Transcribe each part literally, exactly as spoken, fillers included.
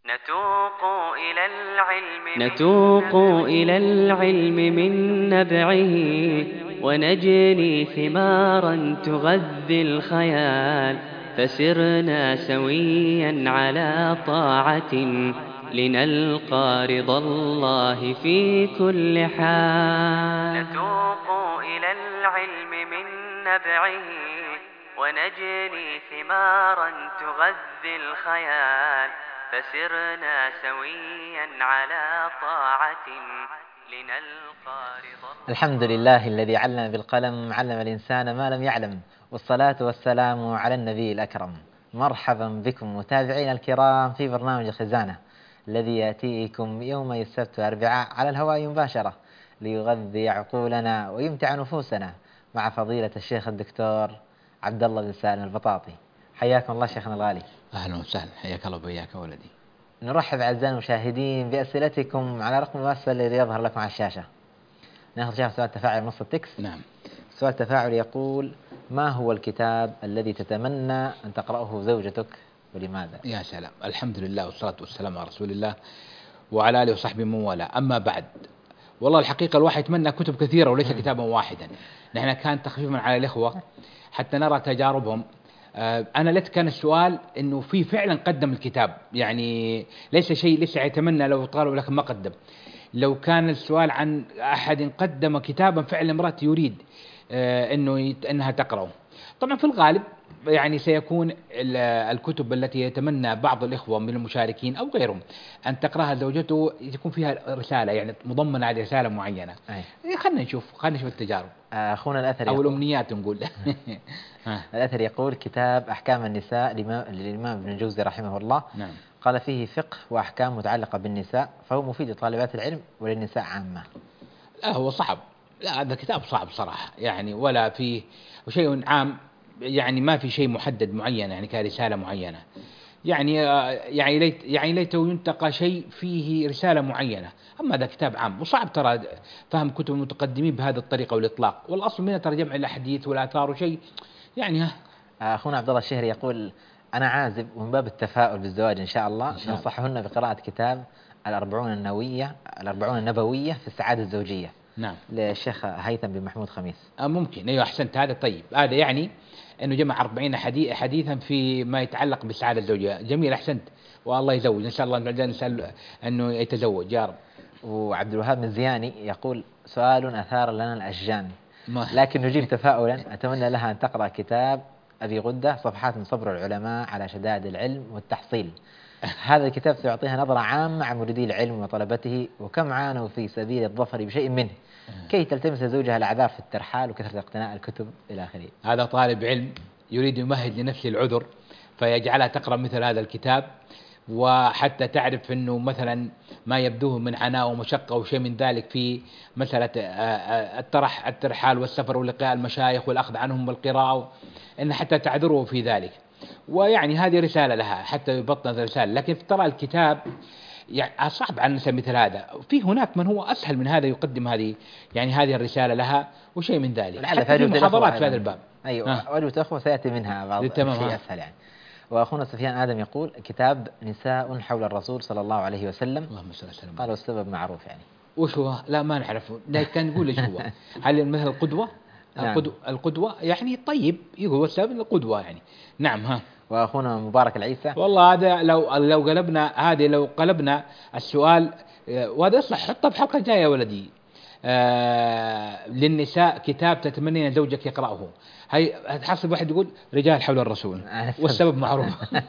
نتوق إلى العلم نتوق إلى العلم من نبعه، ونجني ثمارا تغذي الخيال، فسرنا سويا على طاعة لنلقى رضا الله في كل حال. نتوق إلى العلم من نبعه، ونجني ثمارا تغذي الخيال، فسرنا سويا على طاعة لنلقى رضا. الحمد لله الذي علم بالقلم، علم الإنسان ما لم يعلم، والصلاة والسلام على النبي الأكرم. مرحبا بكم متابعينا الكرام في برنامج الخزانة الذي يأتيكم يوم السبت والأربعاء على الهواء مباشرة ليغذي عقولنا ويمتع نفوسنا مع فضيلة الشيخ الدكتور عبد الله بن سالم البطاطي. حياكم الله شيخنا الغالي. أهلا وسهلا، حياك الله وبياك ولدي. نرحب أعزائنا المشاهدين بأسئلتكم على رقم الواتساب الذي يظهر لكم على الشاشة. ناخذ شيخ سؤال تفاعل نص التكست. نعم. سؤال تفاعل يقول: ما هو الكتاب الذي تتمنى أن تقرأه زوجتك ولماذا؟ يا سلام، الحمد لله والصلاة والسلام على رسول الله وعلى آله وصحبه من والاه، أما بعد. والله الحقيقة الواحد يتمنى كتب كثيرة وليس كتابا واحدا. نحن كان تخفيفا على الإخوة حتى نرى تجاربهم. أنا ليت كان السؤال إنه في فعلا قدم الكتاب، يعني ليس شيء ليس يتمنى لو طالب لكن ما قدم. لو كان السؤال عن أحد قدم كتابا فعلا امرأة يريد إنه أنها تقرأه. طبعا في الغالب يعني سيكون الكتب التي يتمنى بعض الإخوة من المشاركين أو غيرهم أن تقرأها زوجته يكون فيها رسالة، يعني مضمنة على رسالة معينة. أي. خلنا نشوف خلنا نشوف التجارب. أخونا الأثر أو الأمنيات نقول. الأثر يقول: كتاب أحكام النساء للإمام ابن الجوزي رحمه الله. نعم. قال فيه فقه وأحكام متعلقة بالنساء، فهو مفيد لطالبات العلم وللنساء عامة. لا هو صعب، لا هذا كتاب صعب صراحة يعني، ولا فيه شيء عام، يعني ما في شيء محدد معين يعني كرسالة معينة، يعني يعني ليت يعني ليته ينتقى شيء فيه رسالة معينة. أما هذا كتاب عام وصعب ترى فهم كتب المتقدمين بهذه الطريقة والإطلاق، والأصل منها ترى جمع الأحاديث والآثار وشيء يعني. ها أخونا عبد الله الشهري يقول: أنا عازب ومن باب التفاؤل بالزواج إن شاء الله ننصحهن بقراءة كتاب الأربعون النووية الأربعون النبوية في السعادة الزوجية. نعم. للشيخ هيثم بن محمود خميس. آه ممكن، أيوة أحسنت، هذا طيب، هذا يعني أنه جمع أربعين حديث حديثا في ما يتعلق بالسعادة الزوجية. جميل، أحسنت، والله يزوج إن شاء الله، نسأل أنه يتزوج يا رب. وعبد الوهاب الزياني يقول: سؤال أثار لنا الأشجان لكن نجيب تفاؤلا، أتمنى لها أن تقرأ كتاب أبي غدة صفحات من صبر العلماء على شدائد العلم والتحصيل. هذا الكتاب سيعطيها نظرة عامة عن مريدي العلم وطلبته وكم عانوا في سبيل الظفر بشيء منه كي تلتمس زوجها الأعذار في الترحال وكثرة اقتناء الكتب إلى آخره. هذا طالب علم يريد يمهد لنفسه العذر فيجعلها تقرأ مثل هذا الكتاب، وحتى تعرف أنه مثلا ما يبدوه من عناء ومشقة وشيء من ذلك في مسألة الترح الترحال والسفر ولقاء المشايخ والأخذ عنهم والقراءة، إن حتى تعذره في ذلك. ويعني هذه رسالة لها حتى يبطن هذه الرسالة، لكن ترى الكتاب يعني صعب على الناس مثل هذا. في هناك من هو أسهل من هذا يقدم هذه يعني هذه الرسالة لها وشيء من ذلك، حتى في محاضرات في هذا الباب. أيوة، وجوة الأخوة سيأتي منها بعض شيء أسهل يعني. وأخونا سفيان آدم يقول: كتاب نساء حول الرسول صلى الله عليه وسلم. اللهم صل وسلم. قالوا السبب معروف يعني. وش هو؟ لا ما نعرفه، لا كان يقول ايش هو. هل مثل القدوة؟ القدوة, القدوة يعني طيب يقول السبب القدوة يعني. نعم. ها. وأخونا مبارك العيسى: والله هذا لو لو قلبنا هذه لو قلبنا السؤال، وهذا يصلح حطه في حلقة جاية يا ولدي. آه للنساء كتاب تتمنين زوجك يقرأه، هي هتحصل واحد يقول رجال حول الرسول والسبب معروف.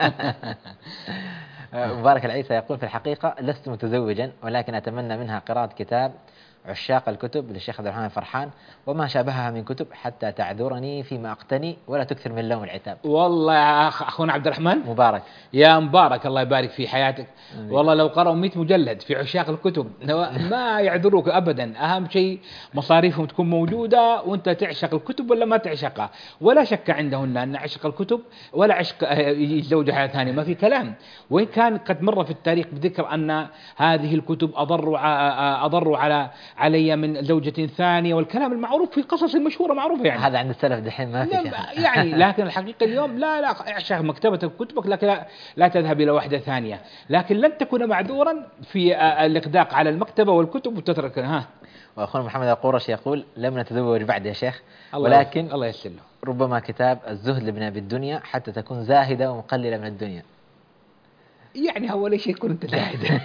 مبارك العيسى يقول: في الحقيقة لست متزوجا ولكن أتمنى منها قراءة كتاب عشاق الكتب للشيخ عبد الرحمن فرحان وما شابهها من كتب حتى تعذرني فيما أقتني ولا تكثر من لوم العتاب. والله يا أخونا عبد الرحمن مبارك، يا مبارك الله يبارك في حياتك. والله لو قرأوا مئة مجلد في عشاق الكتب ما يعذروك أبدا. أهم شيء مصاريفهم تكون موجودة وأنت تعشق الكتب ولا ما تعشقها. ولا شك عندهن أن عشق الكتب ولا عشق يتزوج حياة ثانية، ما في كلام. وإن كان قد مر في التاريخ بذكر أن هذه الكتب أضروا أضروا على علي من زوجة ثانية، والكلام المعروف في القصص المشهورة معروفة يعني. هذا عند السلف دحين ما في يعني. لكن الحقيقة اليوم لا لا اعشق مكتبتك كتبك، لكن لا, لا تذهب إلى واحدة ثانية، لكن لن تكون معذورا في الإقداق على المكتبة والكتب وتترك. ها وأخونا محمد القرش يقول لم نتزوج بعد يا شيخ، الله ولكن الله يسلم ربما كتاب الزهد لابن أبي الدنيا حتى تكون زاهدة ومقللة من الدنيا. يعني هو ليش يكون أنت زاهد؟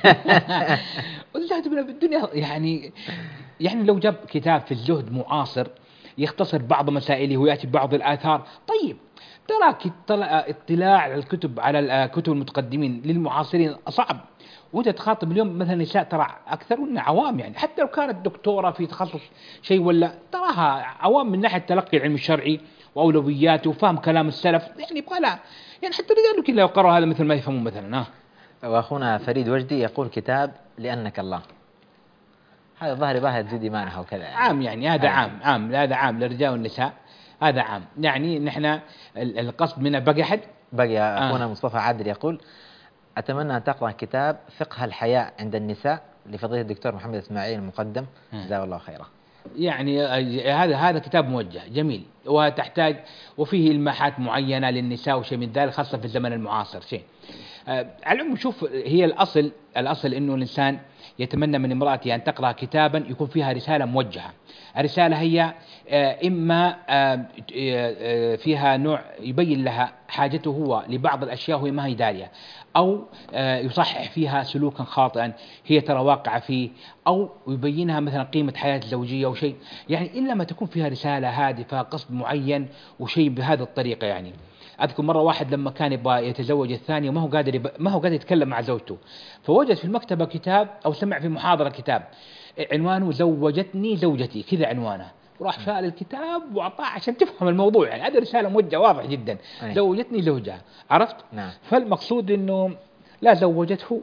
والزهد من الدنيا يعني يعني لو جاب كتاب في الزهد معاصر يختصر بعض مسائله ويأتي ببعض الآثار، طيب تراك اطلاع على الكتب على الكتب المتقدمين للمعاصرين صعب، وانت تخاطب اليوم مثلا نساء ترى اكثرون عوام، يعني حتى لو كانت دكتوره في تخصص شيء ولا تراها عوام من ناحيه تلقي العلم الشرعي واولوياته وفهم كلام السلف، يعني يبغى لا يعني حتى الرجال كذا لو قرأوا هذا مثل ما يفهمون مثلا. ها واخونا فريد وجدي يقول كتاب لأنك الله، هذا ظاهر باهر تزيد إيمانها وكذا يعني. عام يعني هذا عام عام هذا عام للرجال والنساء، هذا عام يعني نحن القصد من بقي أحد بقي. أخونا آه. مصطفى عادل يقول أتمنى أن تقرأ كتاب فقه الحياء عند النساء لفضيلة الدكتور محمد إسماعيل المقدم، جزاه الله خيرا. يعني هذا هذا كتاب موجه جميل وتحتاج وفيه إلماحات معينة للنساء وشيء من ذلك، خاصة في الزمن المعاصر شيء. آه على العموم شوف، هي الأصل الأصل إنه الإنسان يتمنى من امرأته أن تقرأ كتابا يكون فيها رسالة موجهة. الرسالة هي إما فيها نوع يبين لها حاجته هو لبعض الأشياء وهي ما هي دارية، أو يصحح فيها سلوكا خاطئا هي ترى واقعة فيه، أو يبينها مثلا قيمة حياة الزوجية أو شيء، يعني إلا ما تكون فيها رسالة هادفة قصد معين وشيء بهذه الطريقة. يعني أذكر مرة واحد لما كان يبغى يتزوج الثانية وما هو قادر يب... ما هو قادر يتكلم مع زوجته، فوجد في المكتبة كتاب أو سمع في محاضرة كتاب عنوانه زوجتني زوجتي، كذا عنوانه، وراح شال الكتاب وأعطاه عشان تفهم الموضوع، يعني هذه رسالة موجهة واضح جدا. أي. زوجتني زوجها، عرفت؟ نعم. فالمقصود إنه لا زوجته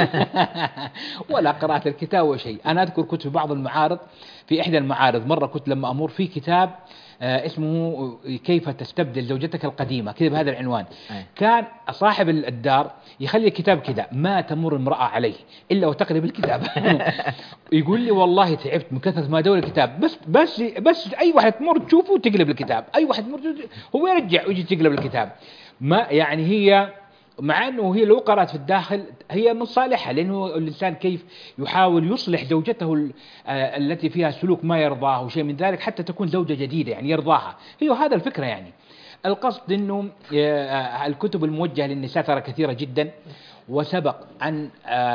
ولا قرأت الكتاب وشيء. أنا أذكر كنت في بعض المعارض، في إحدى المعارض مرة كنت لما أمر في كتاب آه اسمه كيف تستبدل زوجتك القديمة كذا بهذا العنوان. أي. كان صاحب الدار يخلي الكتاب كذا ما تمر امرأة عليه إلا وتقلب الكتاب. يقول لي والله تعبت من كثرة ما دور الكتاب، بس بس بس أي واحد تمر تشوفه وتقلب الكتاب، أي واحد تمر هو يرجع ويجي تقلب الكتاب. ما يعني هي مع أنه هي لو قرأت في الداخل هي من صالحها، لأنه الإنسان كيف يحاول يصلح زوجته التي فيها سلوك ما يرضاه وشيء من ذلك حتى تكون زوجة جديدة يعني يرضاها، هي هذا الفكرة. يعني القصد أنه الكتب الموجهة للنساء ترى كثيرة جدا، وسبق أن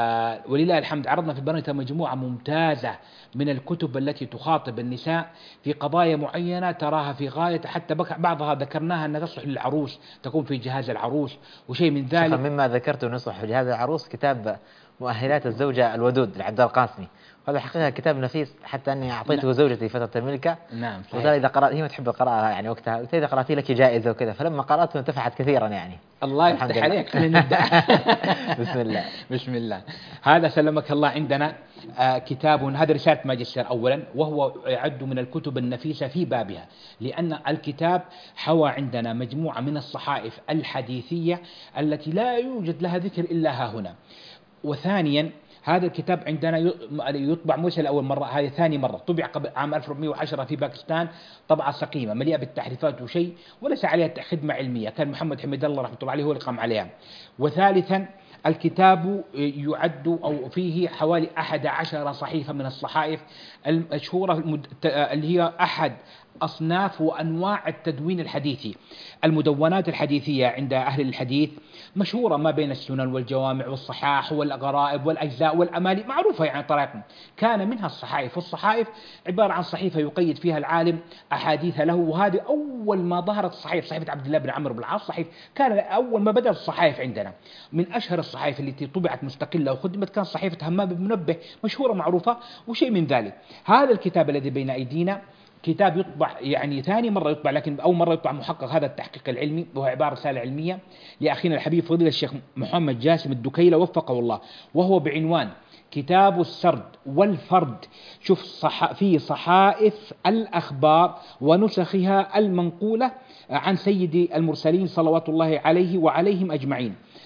ولله الحمد عرضنا في البرنامج مجموعة ممتازة من الكتب التي تخاطب النساء في قضايا معينة تراها في غاية، حتى بعضها ذكرناها أنها تصلح للعروس، تكون في جهاز العروس وشيء من ذلك. مما ذكرته نصح في جهاز العروس كتاب مؤهلات الزوجة الودود لعبد القاسمي، هذا حقيقة كتاب نفيس، حتى أني أعطيته زوجتي فترة الملكة. نعم. وقال إذا قرأت، هي ما تحب القراءة يعني وقتها، قلت إذا قرأتي لك جائزة وكذا، فلما قرأته انتفعت كثيرا يعني. الله يفتح عليك. خلينا نبدأ. بسم الله. بسم الله. هذا سلمك الله عندنا آه كتاب، هذا رسالة ماجستير أولا، وهو يعد من الكتب النفيسة في بابها، لأن الكتاب حوى عندنا مجموعة من الصحائف الحديثية التي لا يوجد لها ذكر إلا ها هنا. وثانيا هذا الكتاب عندنا يطبع موسى لأول مرة، هذه ثاني مرة، طبع قبل عام ألف وأربعمائة وعشرة في باكستان، طبعة سقيمة مليئة بالتحريفات وشيء وليس عليها خدمة علمية، كان محمد حميد الله رحمة الله عليه هو اللي قام عليها. وثالثا الكتاب يعد أو فيه حوالي أحد عشر صحيفة من الصحائف المشهورة اللي هي أحد أصناف وأنواع التدوين الحديثي. المدونات الحديثية عند أهل الحديث مشهورة ما بين السنن والجوامع والصحاح والغرائب والأجزاء والأمالي، معروفة يعني طريقهم. كان منها الصحائف، والصحائف عبارة عن صحيفة يقيد فيها العالم أحاديث له، وهذه أول ما ظهرت الصحيفة، صحيفة عبد الله بن عمرو بن العاص، صحيفة كان أول ما بدأت الصحائف عندنا. من أشهر الصحائف التي طبعت مستقلة وخدمت كان صحيفة همام بن منبه، مشهورة معروفة وشيء من ذلك. هذا الكتاب الذي بين أيدينا كتاب يطبع يعني ثاني مرة يطبع، لكن أول مرة يطبع محقق هذا التحقيق العلمي، وهو عبارة رسالة علمية لأخينا الحبيب فضيلة الشيخ محمد جاسم الدكيلة وفقه الله، وهو بعنوان كتاب السرد والفرد. شوف صح في صحائف الأخبار ونسخها المنقولة عن سيد المرسلين صلوات الله عليه وعليهم أجمعين.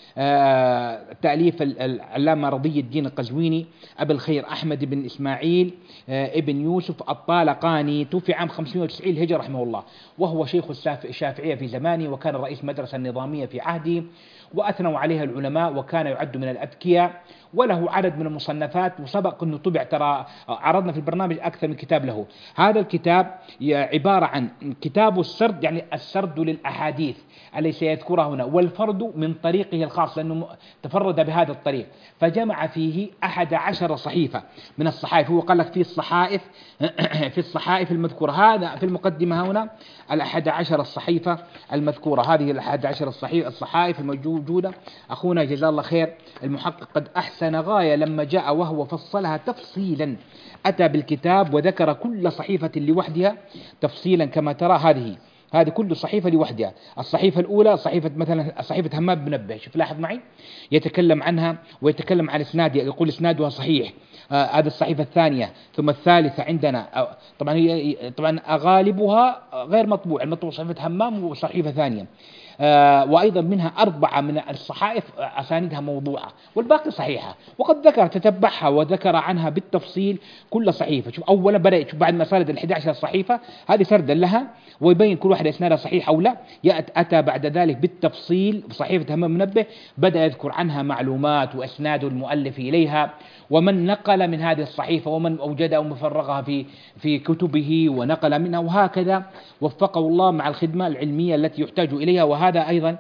آه تأليف العلامة رضي الدين القزويني أبي الخير أحمد بن إسماعيل آه ابن يوسف الطالقاني، توفي عام خمسمائة وتسعين الهجرة رحمه الله، وهو شيخ الشافعية في زمانه، وكان رئيس مدرسة نظامية في عهده، وأثنوا عليها العلماء، وكان يعد من الأذكياء، وله عدد من المصنفات، وسبق أنه طبع، ترى عرضنا في البرنامج أكثر من كتاب له. هذا الكتاب عبارة عن كتاب السرد، يعني السرد للأحاديث التي سيذكرها هنا، والفرد من طريقه الخاص لأنه تفرد بهذا الطريق، فجمع فيه أحد عشر صحيفة من الصحائف. هو قال لك في الصحائف في الصحائف المذكورة، هذا في المقدمة هنا الأحد عشر الصحيفة المذكورة، هذه الأحد عشر الصحيفة الصحائف الموجودة. أخونا جزاه الله خير المحقق قد أحسن غاية لما جاء وهو فصلها تفصيلا، أتى بالكتاب وذكر كل صحيفة لوحدها تفصيلا كما ترى. هذه هذه كل صحيفة لوحدها. الصحيفة الأولى صحيفة مثلا صحيفة همام بن منبه، شوف لاحظ معي، يتكلم عنها ويتكلم عن إسنادها، يقول إسنادها صحيح. آه هذه الصحيفة الثانية، ثم الثالثة عندنا آه طبعا هي طبعا غالبها غير مطبوع، المطبوع صحيفة همام وصحيفة ثانية. آه وأيضا منها أربعة من الصحائف أسانيدها موضوعة والباقي صحيحة، وقد ذكر تتبعها وذكر عنها بالتفصيل كل صحيفة. شوف أولا بدأ بعد ما سرد الأحد عشر صحيفة هذه سردا لها ويبين كل واحدة إسنادها صحيح أو لا، أتى بعد ذلك بالتفصيل بصحيفة همام منبه، بدأ يذكر عنها معلومات وإسناد المؤلف إليها، ومن نقل من هذه الصحيفة، ومن أوجدها ومفرغها في في كتبه ونقل منها، وهكذا وفقه الله مع الخدمة العلمية التي يحتاج إليها. وهذا أيضا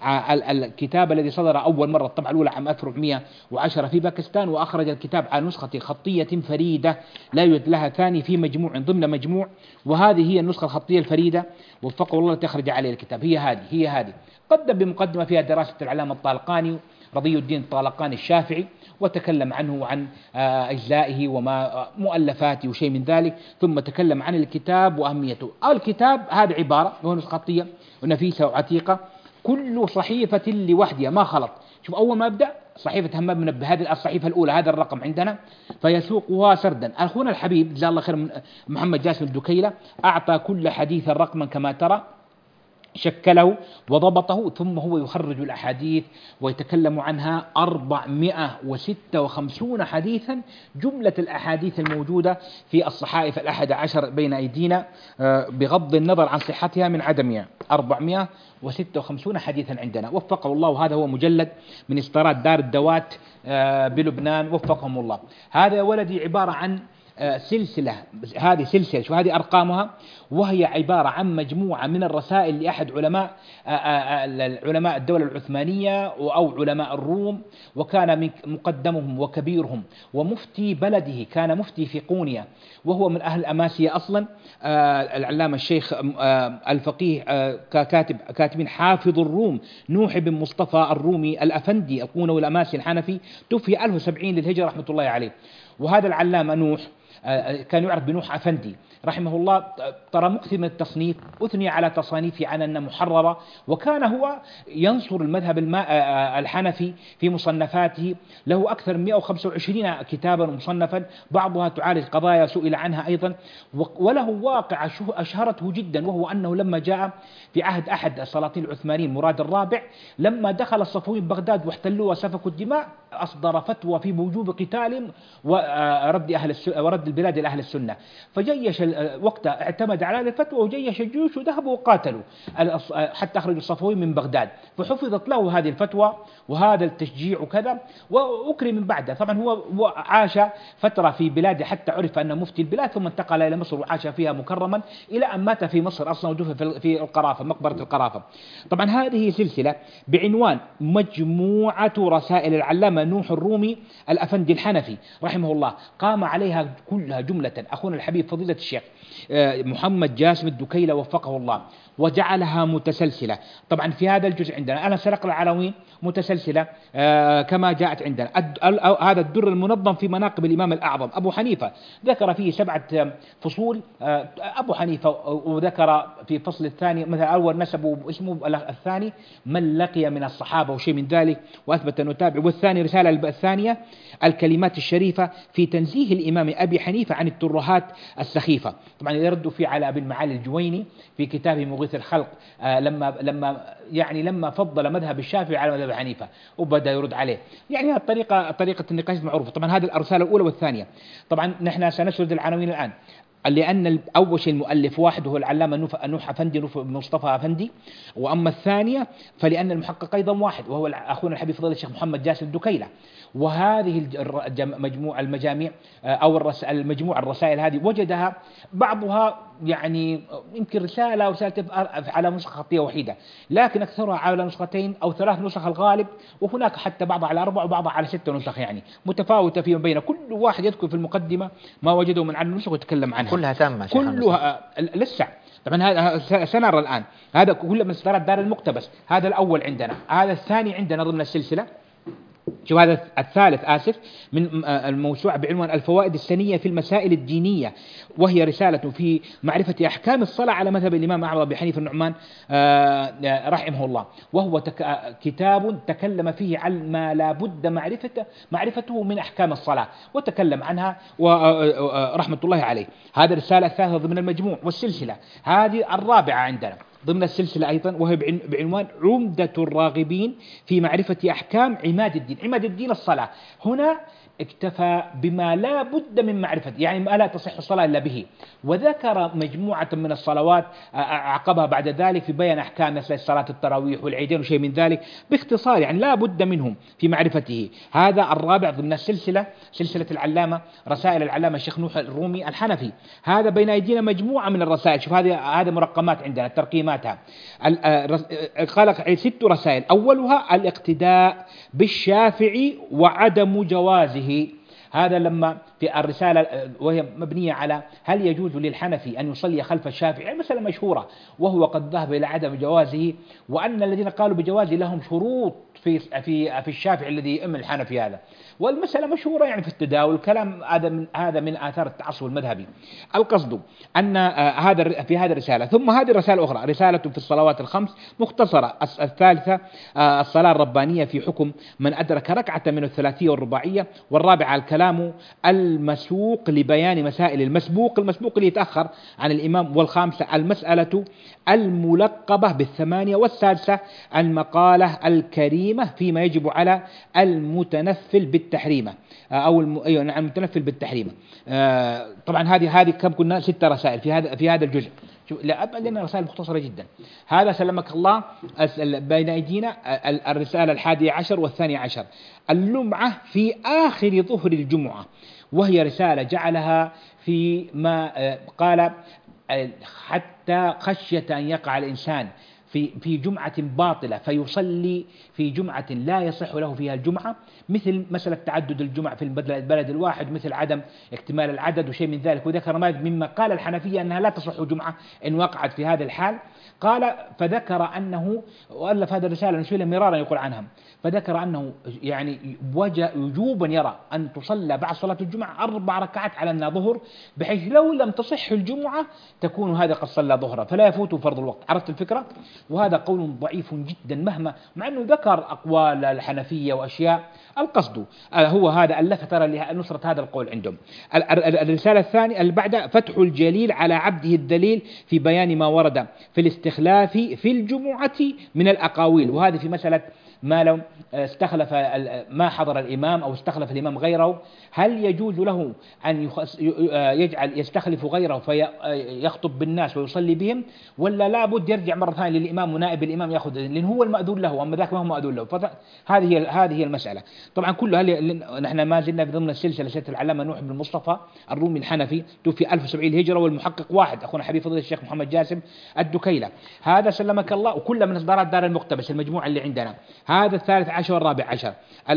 الكتاب الذي صدر أول مرة الطبعة الأولى عام ألف وأربعمائة وعشرة في باكستان، وأخرج الكتاب على نسخة خطية فريدة لا يوجد لها ثاني في مجموع ضمن مجموع، وهذه هي النسخة الخطية الفريدة وفقه الله التي أخرج عليه الكتاب، هي هذه هي هذه قدم بمقدمة فيها دراسة العلامة الطالقاني رضي الدين الطالقاني الشافعي، وتكلم عنه وعن أجزائه وما مؤلفاته وشيء من ذلك، ثم تكلم عن الكتاب وأهميته. الكتاب هذه عبارة وهو نسخة خطية ونفيسة وعتيقة، كل صحيفة لوحدها ما خلط. شوف أول ما أبدأ صحيفة همام بن منبه، هذه الصحيفة الأولى، هذا الرقم عندنا، فيسوقها سردا. أخونا الحبيب جزاه الله خير محمد جاسم الدكيلة أعطى كل حديث رقما كما ترى، شكله وضبطه، ثم هو يخرج الأحاديث ويتكلم عنها أربعمائة وستة وخمسين حديثا، جملة الأحاديث الموجودة في الصحائف الأحد عشر بين أيدينا بغض النظر عن صحتها من عدمها، أربعمائة وستة وخمسين حديثا عندنا وفقه الله. وهذا هو مجلد من إصدارات دار الدوات بلبنان وفقهم الله. هذا يا ولدي عبارة عن سلسلة، هذه سلسلة، شو هذه أرقامها، وهي عبارة عن مجموعة من الرسائل لأحد علماء علماء الدولة العثمانية أو علماء الروم، وكان من مقدمهم وكبيرهم ومفتي بلده، كان مفتي في قونيا وهو من أهل أماسيا أصلا، العلامة الشيخ الفقيه كاتب كاتبين حافظ الروم نوح بن مصطفى الرومي الأفندي القونوي الأماسي الحنفي، توفي ألف وسبعين للهجرة رحمة الله عليه. وهذا العلامة نوح كان يعرف بنوح أفندي رحمه الله، ترى مكثر من التصنيف، أثني على تصانيفه على أنها محررة، وكان هو ينصر المذهب الحنفي في مصنفاته، له أكثر من مئة وخمسة وعشرين كتابا مصنفا، بعضها تعالج قضايا سئل عنها أيضا، وله واقع أشهرته جدا، وهو أنه لما جاء في عهد أحد السلاطين العثمانيين مراد الرابع، لما دخل الصفويين بغداد واحتلوها وسفكوا الدماء، أصدر فتوى في وجوب قتال ورد أهل ورد البلاد إلى أهل السنة، فجيش وقتها اعتمد على هذه الفتوى وجيش الجيوش وذهبوا وقاتلوا حتى أخرجوا الصفويين من بغداد، فحفظت له هذه الفتوى وهذا التشجيع وكذا، وأكرم من بعدها. طبعا هو عاش فترة في بلاده حتى عرف أنه مفتي البلاد، ثم انتقل إلى مصر وعاش فيها مكرما إلى أن مات في مصر أصلا ودفن في القرافة، مقبرة القرافة. طبعا هذه سلسلة بعنوان مجموعة رسائل العلامة نوح الرومي الأفندي الحنفي رحمه الله، قام عليها كلها جملة أخونا الحبيب فضيلة الشيخ محمد جاسم الدكيلة وفقه الله، وجعلها متسلسلة. طبعا في هذا الجزء عندنا أنا سرق العناوين متسلسلة آه كما جاءت عندنا. هذا الدر المنظم في مناقب الإمام الأعظم أبو حنيفة، ذكر فيه سبعة فصول آه أبو حنيفة، وذكر في فصل الثاني مثلا أول نسبه اسمه، الثاني من لقي من الصحابة وشيء من ذلك وأثبت أنه تابع، والثاني رسالة الثانية الكلمات الشريفة في تنزيه الإمام أبي حنيفة عن الترهات السخيفة. طبعا يرد فيه على أبي المعالي الجويني في كتابه مغيث الخلق آه لما لما يعني لما فضل مذهب الشافعي على مذهب حنيفة وبدأ يرد عليه. يعني الطريقة طريقة النقاش معروفة. طبعا هذه الرسالة الأولى والثانية. طبعا نحن سنسرد العناوين الآن، لأن أول شيء المؤلف واحد هو العلامة نوح أفندي نوح مصطفى أفندي، وأما الثانية فلأن المحقق أيضا واحد وهو أخونا الحبيب فضيلة الشيخ محمد جاسم الدكيلة. وهذه المجموعة المجاميع أو المجموعة الرسائل هذه وجدها بعضها يعني يمكن رسالة ورسالة على نسخة خطية وحيدة، لكن أكثرها على نسختين أو ثلاث نسخ الغالب، وهناك حتى بعضها على أربع وبعضها على ستة نسخ، يعني متفاوتة فيما بين. كل واحد يذكر في المقدمة ما وجده من عدد النسخ ويتكلم عنها. كلها تامة كلها لسه. طبعا هذا سنرى الآن هذا كل من إصدارات دار المقتبس. هذا الأول عندنا، هذا الثاني عندنا ضمن السلسلة. شوف هذا الثالث آسف من الموسوعة بعنوان الفوائد السنية في المسائل الدينية، وهي رسالة في معرفة أحكام الصلاة على مذهب الإمام أحمد بن حنيفة النعمان رحمه الله، وهو كتاب تكلم فيه عن ما لا بد معرفته معرفته من أحكام الصلاة وتكلم عنها ورحمة الله عليه. هذا الرسالة الثالثة ضمن المجموع والسلسلة. هذه الرابعة عندنا ضمن السلسلة أيضا، وهي بعنوان عمدة الراغبين في معرفة أحكام عماد الدين. عماد الدين الصلاة. هنا اكتفى بما لا بد من معرفة، يعني ما لا تصح الصلاة إلا به، وذكر مجموعة من الصلوات عقبها بعد ذلك في بيان أحكام مثل صلاة التراويح والعيدين وشيء من ذلك باختصار، يعني لا بد منهم في معرفته. هذا الرابع ضمن السلسلة، سلسلة العلامة رسائل العلامة الشيخ نوح الرومي الحنفي. هذا بين أيدينا مجموعة من الرسائل. شوف هذه هذا مرقمات عندنا ترقيماتها. قال ست رسائل. أولها الاقتداء بالشافعي وعدم جوازه. هذا لما في الرسالة وهي مبنية على هل يجوز للحنفي أن يصلي خلف الشافعي، يعني مسألة مشهورة، وهو قد ذهب إلى عدم جوازه، وأن الذين قالوا بجوازه لهم شروط في في في الشافعي الذي يؤم الحنفي هذا، والمسألة مشهورة يعني في التداول. الكلام هذا من هذا من آثار التعصب المذهبي. القصد أن هذا في هذه الرسالة. ثم هذه الرسالة الأخرى رسالة في الصلوات الخمس مختصرة. الثالثة الصلاة الربانية في حكم من أدرك ركعة من الثلاثية والرباعية. والرابعة الكلام المسوق لبيان مسائل المسبوق، المسبوق اللي يتأخر عن الإمام. والخامسة المسألة الملقبة بالثمانية. والسادسة المقالة الكريمة فيما يجب على المتنفل بالتحريمة أو الم... أيوة نعم المتنفل بالتحريمة. آه طبعا هذه هذه كم كنا ستة رسائل في هذا في هذا الجزء. لا أبقى لنا رسائل مختصرة جدا. هذا سلمك الله بين أيدينا الرسالة الحادية عشر والثانية عشر. اللمعة في آخر ظهر الجمعة، وهي رسالة جعلها في ما قال حتى خشية أن يقع الإنسان في في جمعة باطلة فيصلي في جمعة لا يصح له فيها الجمعة، مثل مسألة تعدد الجمع في البلد الواحد، مثل عدم اكتمال العدد وشيء من ذلك. وذكر مما قال الحنفية أنها لا تصح جمعة إن وقعت في هذا الحال. قال فذكر أنه وألف هذه الرسالة نسويلها مرارا يقول عنها، فذكر أنه يعني وجوبا يرى أن تصلى بعد صلاة الجمعة أربع ركعات على أنها ظهر، بحيث لو لم تصح الجمعة تكون هذا قد صلى ظهرا فلا يفوت فرض الوقت. عرفت الفكرة؟ وهذا قول ضعيف جدا مهما مع أنه ذكر أقوال الحنفية وأشياء. القصد هو هذا ألف ترى لنصرة هذا القول عندهم. الرسالة الثانية اللي بعدها فتح الجليل على عبده الذليل في بيان ما ورد في الاستخلاف في الجمعة من الأقاويل. وهذه في مسألة ما لو استخلف ما حضر الإمام أو استخلف الإمام غيره، هل يجوز له أن يجعل يستخلف غيره فيخطب بالناس ويصلي بهم، ولا لابد يرجع مرة ثانية للإمام ونائب الإمام يأخذ، لأن هو المأذون له أما ذاك ما هو مأذون له. فهذه هذه هي المسألة. طبعا كلها نحن ما زلنا ضمن السلسلة سلسلة العلامة نوح بن مصطفى الرومي الحنفي توفي ألف وسبعين الهجرة، والمحقق واحد أخونا حبيب فضيلة الشيخ محمد جاسم الدكيلة. هذا سلمك الله، وكل من إصدارات دار المقتبس المجموعة اللي عندنا. هذا الثالث عشر والرابع عشر.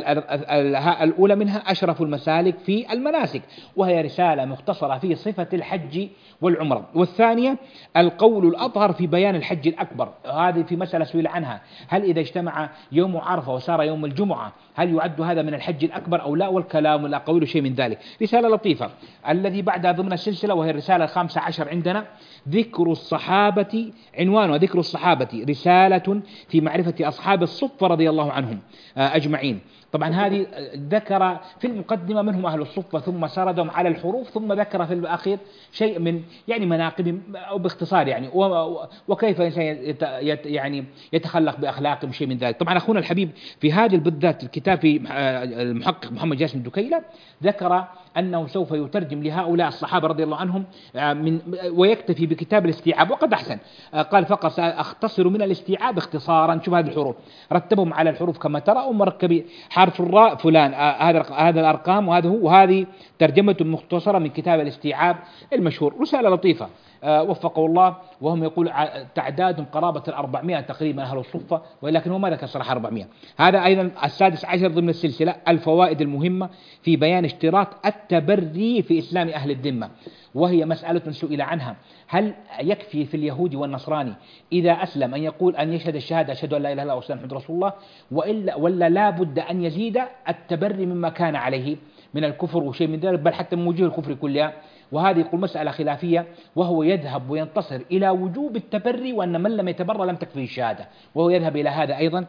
الأولى منها أشرف المسالك في المناسك، وهي رسالة مختصرة في صفة الحج والعمرة. والثانية القول الأظهر في بيان الحج الأكبر. هذه في مسألة سئل عنها، هل إذا اجتمع يوم عرفة وصار يوم الجمعة هل يعد هذا من الحج الأكبر أو لا؟ والكلام والأقاويل شيء من ذلك. رسالة لطيفة. الذي بعدها ضمن السلسلة وهي الرسالة الخامسة عشر عندنا ذكر الصحابة، عنوانها ذكر الصحابة رسالة في معرفة أصحاب الصفة رضي الله عنهم أجمعين. طبعا هذه ذكر في المقدمة منهم أهل الصفة، ثم سردهم على الحروف، ثم ذكر في الأخير شيء من يعني مناقبهم أو باختصار يعني وكيف الإنسان يعني يتخلق بأخلاقهم شيء من ذلك. طبعا أخونا الحبيب في هذه بالذات الكتاب في المحقق محمد جاسم الدكيلة ذكر أنه سوف يترجم لهؤلاء الصحابة رضي الله عنهم من ويكتفي بكتاب الاستيعاب، وقد أحسن قال فقط سأختصر من الاستيعاب اختصارا. شوف هذه الحروف رتبهم على الحروف كما ترى، ومركب حرف الراء فلان هذا هذا الأرقام وهذا هو، وهذه ترجمة مختصرة من كتاب الاستيعاب المشهور. رسالة لطيفة آه وفقه الله. وهم يقول تعدادهم قرابة الأربعمائة تقريبا أهل الصفة، ولكن هو ما ذكر صراحة أربعمائة. هذا أيضا السادس عشر ضمن السلسلة الفوائد المهمة في بيان اشتراط التبري في إسلام أهل الذمة، وهي مسألة سئل عنها: هل يكفي في اليهودي والنصراني إذا أسلم أن يقول أن يشهد الشهادة أشهد أن لا إله إلا الله وأشهد أن محمدا رسول الله، وإلا ولا لا بد أن يزيد التبري مما كان عليه من الكفر وشيء من ذلك، بل حتى من وجوه الكفر كلها؟ وهذه يقول مسألة خلافية، وهو يذهب وينتصر إلى وجوب التبري، وأن من لم يتبرى لم تكفيه الشهادة، وهو يذهب إلى هذا أيضا،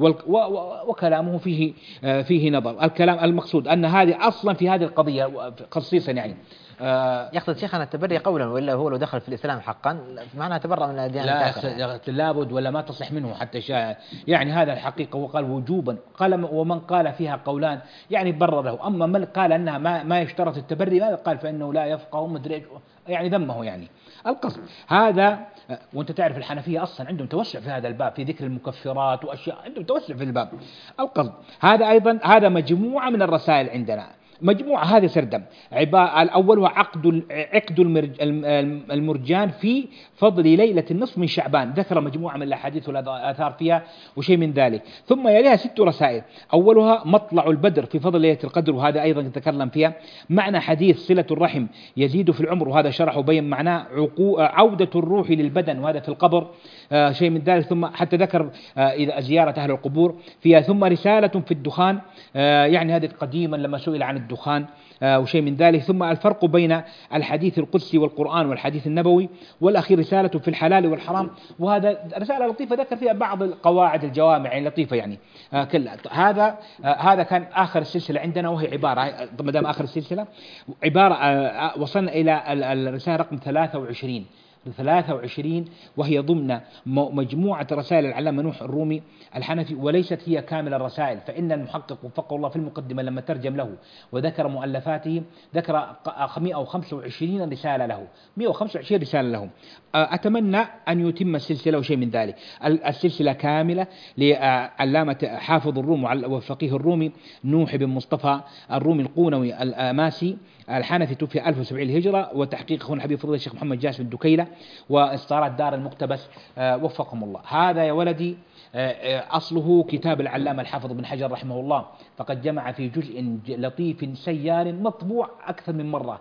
وكلامه فيه فيه نظر. الكلام المقصود أن هذه أصلا في هذه القضية خصيصا يعني آه يقصد شيخنا التبري قولا، وإلا هو لو دخل في الإسلام حقا معناه تبرأ من الأديان لا يعني. لابد ولا ما تصح منه حتى شاء يعني هذا الحقيقة. وقال وجوبا، قال ومن قال فيها قولان يعني برره. أما من قال أنها ما, ما يشترط التبري ماذا قال؟ فإنه لا يفقه مدري يعني ذمه يعني القصد هذا. وانت تعرف الحنفية أصلا عندهم توسع في هذا الباب، في ذكر المكفرات وأشياء عندهم توسع في الباب. القصد هذا أيضا هذا مجموعة من الرسائل عندنا، مجموعة هذه سردم. الأول هو عقد عقد المرجان في فضل ليلة النصف من شعبان، ذكر مجموعة من الأحاديث والآثار فيها وشيء من ذلك. ثم يليها ست رسائل، أولها مطلع البدر في فضل ليلة القدر، وهذا أيضا تكلم فيها. معنى حديث صلة الرحم يزيد في العمر، وهذا شرح وبين معناه. عودة الروح للبدن، وهذا في القبر آه شيء من ذلك. ثم حتى ذكر آه إذا زيارة أهل القبور فيها. ثم رسالة في الدخان آه يعني هذه قديما لما سئل عن الدخان آه وشيء من ذلك. ثم الفرق بين الحديث القدسي والقرآن والحديث النبوي. والأخير رسالة في الحلال والحرام، وهذا رسالة لطيفة ذكر فيها بعض القواعد الجوامع يعني لطيفة يعني آه كلها. هذا آه هذا كان آخر السلسلة عندنا، وهي عبارة ما دام آخر السلسلة عبارة آه وصلنا إلى الرسالة رقم ثلاثة وعشرين ثلاثة وعشرين، وهي ضمن مجموعة رسائل العلامة نوح الرومي الحنفي، وليست هي كامل الرسائل. فإن المحقق وفقه الله في المقدمة لما ترجم له وذكر مؤلفاته ذكر مئة وخمسة وعشرين رسالة له، مئة وخمسة وعشرين رسالة له. أتمنى أن يتم السلسلة وشيء من ذلك. السلسلة كاملة لعلامة حافظ الروم والفقيه الرومي نوح بن مصطفى الرومي القونوي الآماسي الحنفي، توفي ألف وسبعين الهجرة، وتحقيق أخونا حبيب فضيلة الشيخ محمد جاسم الدكيلة، وإصدارات دار المقتبس آه وفقهم الله. هذا يا ولدي آه أصله كتاب العلامة الحافظ بن حجر رحمه الله، فقد جمع في جزء لطيف سيار مطبوع أكثر من مرة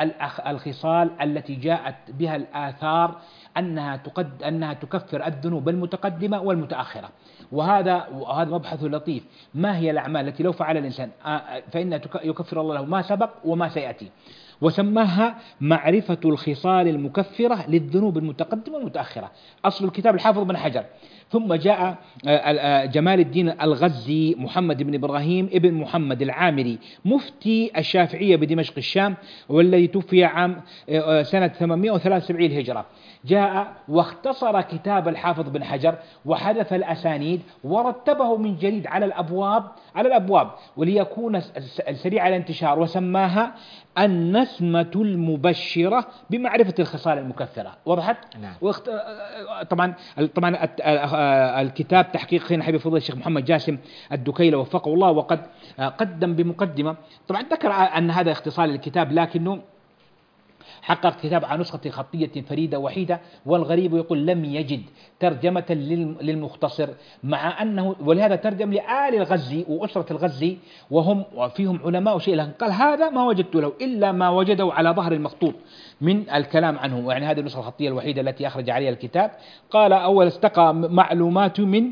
الخصال التي جاءت بها الآثار أنها تقد أنها تكفر الذنوب المتقدمة والمتأخرة. وهذا وهذا مبحث لطيف. ما هي الأعمال التي لو فعل الإنسان فإن يكفر الله له ما سبق وما سيأتي؟ وسماها معرفة الخصال المكفرة للذنوب المتقدمة والمتأخرة، أصل الكتاب الحافظ بن حجر. ثم جاء جمال الدين الغزي محمد بن إبراهيم ابن محمد العامري مفتي الشافعية بدمشق الشام، والذي توفي عام سنة ثمانمائة وثلاثة وسبعين الهجرة، جاء واختصر كتاب الحافظ بن حجر وحذف الأسانيد ورتبه من جديد على الأبواب على الأبواب وليكون سريع الانتشار، وسماها النسمة المبشرة بمعرفة الخصال المكفرة. وضحت؟ نعم. واخت... طبعا طبعا الكتاب تحقيق خينا حبيب فضيلة الشيخ محمد جاسم الدكيلة وفقه الله، وقد قدم بمقدمة. طبعا ذكر أن هذا اختصار للكتاب، لكنه حقق كتاب على نسخة خطية فريدة وحيدة، والغريب يقول لم يجد ترجمة للمختصر، مع أنه ولهذا ترجم لآل الغزي وأسرة الغزي وهم وفيهم علماء وشيء له. قال هذا ما وجدت له إلا ما وجده على ظهر المخطوط من الكلام عنه، يعني هذه النسخة الخطية الوحيدة التي أخرج عليها الكتاب. قال أول استقى معلومات من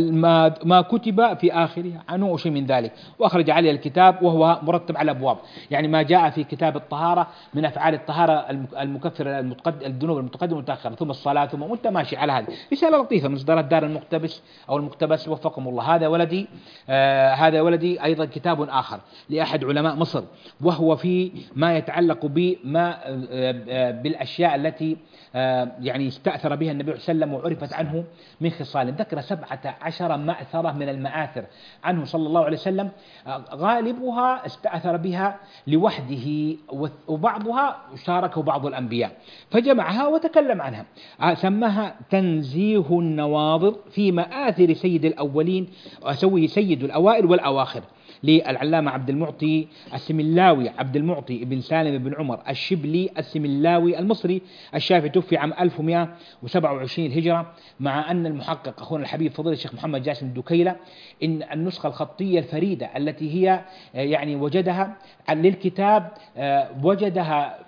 ما كتب في آخره عنه وشيء من ذلك، وأخرج عليها الكتاب وهو مرتب على أبواب، يعني ما جاء في كتاب الطهارة من أفعال الطهارة الطهارة المكفرة الذنوب المتقدمة والمتأخرة، ثم الصلاة، ثم وأنت ماشي على هذه. رسالة لطيفة من إصدارات دار المقتبس أو المقتبس، وفقكم الله. هذا ولدي آه هذا ولدي أيضا كتاب آخر لأحد علماء مصر، وهو في ما يتعلق بما آه آه بالأشياء التي آه يعني استأثر بها النبي صلى الله عليه وسلم وعرفت عنه من خصال. ذكر سبعة عشر مأثرة من المآثر عنه صلى الله عليه وسلم، آه غالبها استأثر بها لوحده، وبعضها شاركه بعض الأنبياء، فجمعها وتكلم عنها. سماها تنزيه النواظر في مآثر سيد الأولين وأسويه سيد الأوائل والأواخر، للعلامة عبد المعطي السملاوي عبد المعطي بن سالم بن عمر الشبلي السملاوي المصري الشافعي، توفي عام ألف ومئة وسبعة وعشرين الهجرة. مع أن المحقق أخونا الحبيب فضيلة الشيخ محمد جاسم الدكيلة إن النسخة الخطية الفريدة التي هي يعني وجدها للكتاب وجدها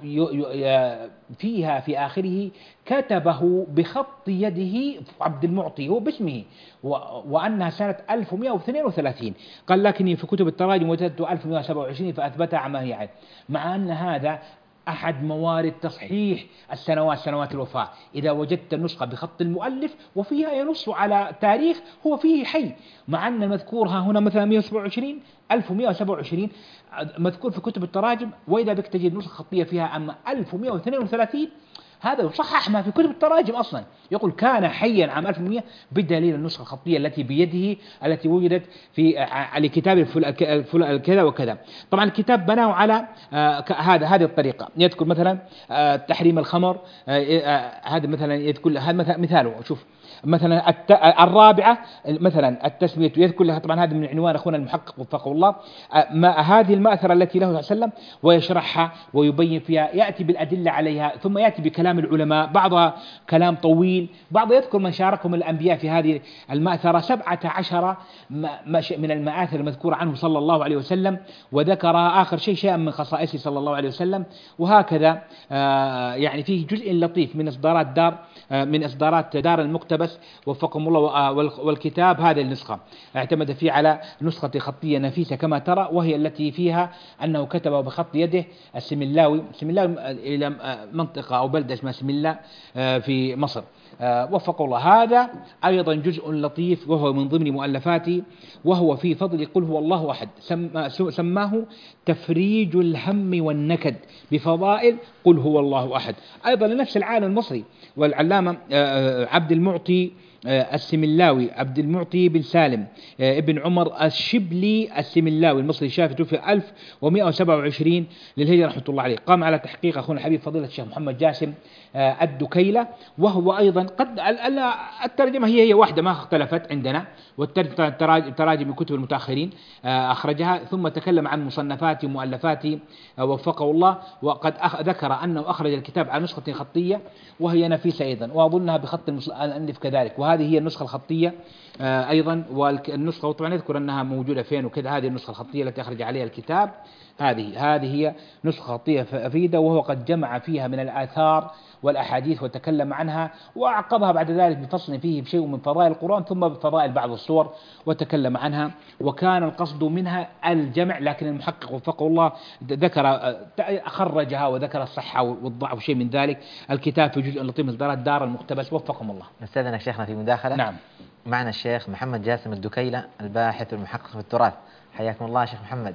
فيها في آخره كتبه بخط يده عبد المعطي هو باسمه، وأنها سنة ألف ومئة واثنين وثلاثين. قال لكني في كتب التراجم وجدت ألف ومئة وسبعة وعشرين فأثبتها عما هي عاد. مع أن هذا أحد موارد تصحيح السنوات سنوات الوفاة، إذا وجدت النسخة بخط المؤلف وفيها ينص على تاريخ هو فيه حي، مع أن المذكور ها هنا مثلا مئة وسبعة وعشرين ألف ومئة وسبعة وعشرين مذكور في كتب التراجم، وإذا بك تجد نسخة خطية فيها أما ألف ومئة واثنين وثلاثين، هذا يصحح ما في كتب التراجم أصلا، يقول كان حيا عام ألف ومئة، بدليل النسخة الخطية التي بيده التي وجدت في على كتاب كذا وكذا. طبعا الكتاب بناه على آه هذا هذه الطريقة، يذكر مثلا آه تحريم الخمر، آه آه هذا مثلا يذكر هذا مثلا مثاله. شوف مثلا الت... الرابعة مثلا التسمية يذكر لها، طبعا هذا من عنوان أخونا المحقق وفقه الله، ما هذه المأثرة التي له صلى الله عليه وسلم، ويشرحها ويبين فيها، يأتي بالأدلة عليها، ثم يأتي بكلام العلماء، بعضها كلام طويل، بعض يذكر من شاركهم الأنبياء في هذه المأثرة. سبعة عشر من المآثر المذكورة عنه صلى الله عليه وسلم، وذكر آخر شيء شيئا من خصائصه صلى الله عليه وسلم. وهكذا آه يعني فيه جزء لطيف من إصدارات دار آه من إصدارات دار المقتبس وفقهم الله. والكتاب هذه النسخة اعتمد فيه على نسخة خطية نفيسة كما ترى، وهي التي فيها أنه كتب بخط يده السملاوي. السملاوي إلى منطقة أو بلدة اسمها سملا في مصر، وفق الله. هذا أيضا جزء لطيف وهو من ضمن مؤلفاتي، وهو في فضل قل هو الله أحد، سماه تفريج الهم والنكد بفضائل قل هو الله أحد، أيضا لنفس العالم المصري والعلامة عبد المعطي السملاوي عبد المعطي بن سالم ابن عمر الشبلي السملاوي المصري الشافعي، توفي ألف ومئة وسبعة وعشرين للهجرة رحمة الله عليه. قام على تحقيق أخونا الحبيب فضيلة الشيخ محمد جاسم الدكيلة، وهو أيضا قد الترجمة هي هي واحدة ما اختلفت عندنا، والتراجم من كتب المتأخرين أخرجها، ثم تكلم عن مصنفاتي ومؤلفاتي وفقه الله. وقد ذكر أنه أخرج الكتاب على نسخة خطية وهي نفيسة أيضا، وأظنها بخط المؤلف كذلك، وهذه هي النسخة الخطية أيضا. والنسخة طبعا يذكر أنها موجودة فين وكذا، هذه النسخة الخطية التي أخرج عليها الكتاب، هذه هذه هي نسخة خطية فريدة، وهو قد جمع فيها من الآثار والأحاديث وتكلم عنها، وأعقبها بعد ذلك بفصل فيه بشيء من فضائل القرآن ثم بفضائل بعض السور وتكلم عنها. وكان القصد منها الجمع، لكن المحقق وفقه الله ذكر خرجها وذكر الصحة والضعف وشيء من ذلك. الكتاب في جزء لطيف من إصدارات دار المقتبس، وفقهم الله. نستأذنك شيخنا في مداخلة. نعم. معنا الشيخ محمد جاسم الدكيلة الباحث والمحقق في التراث، حياكم الله شيخ محمد.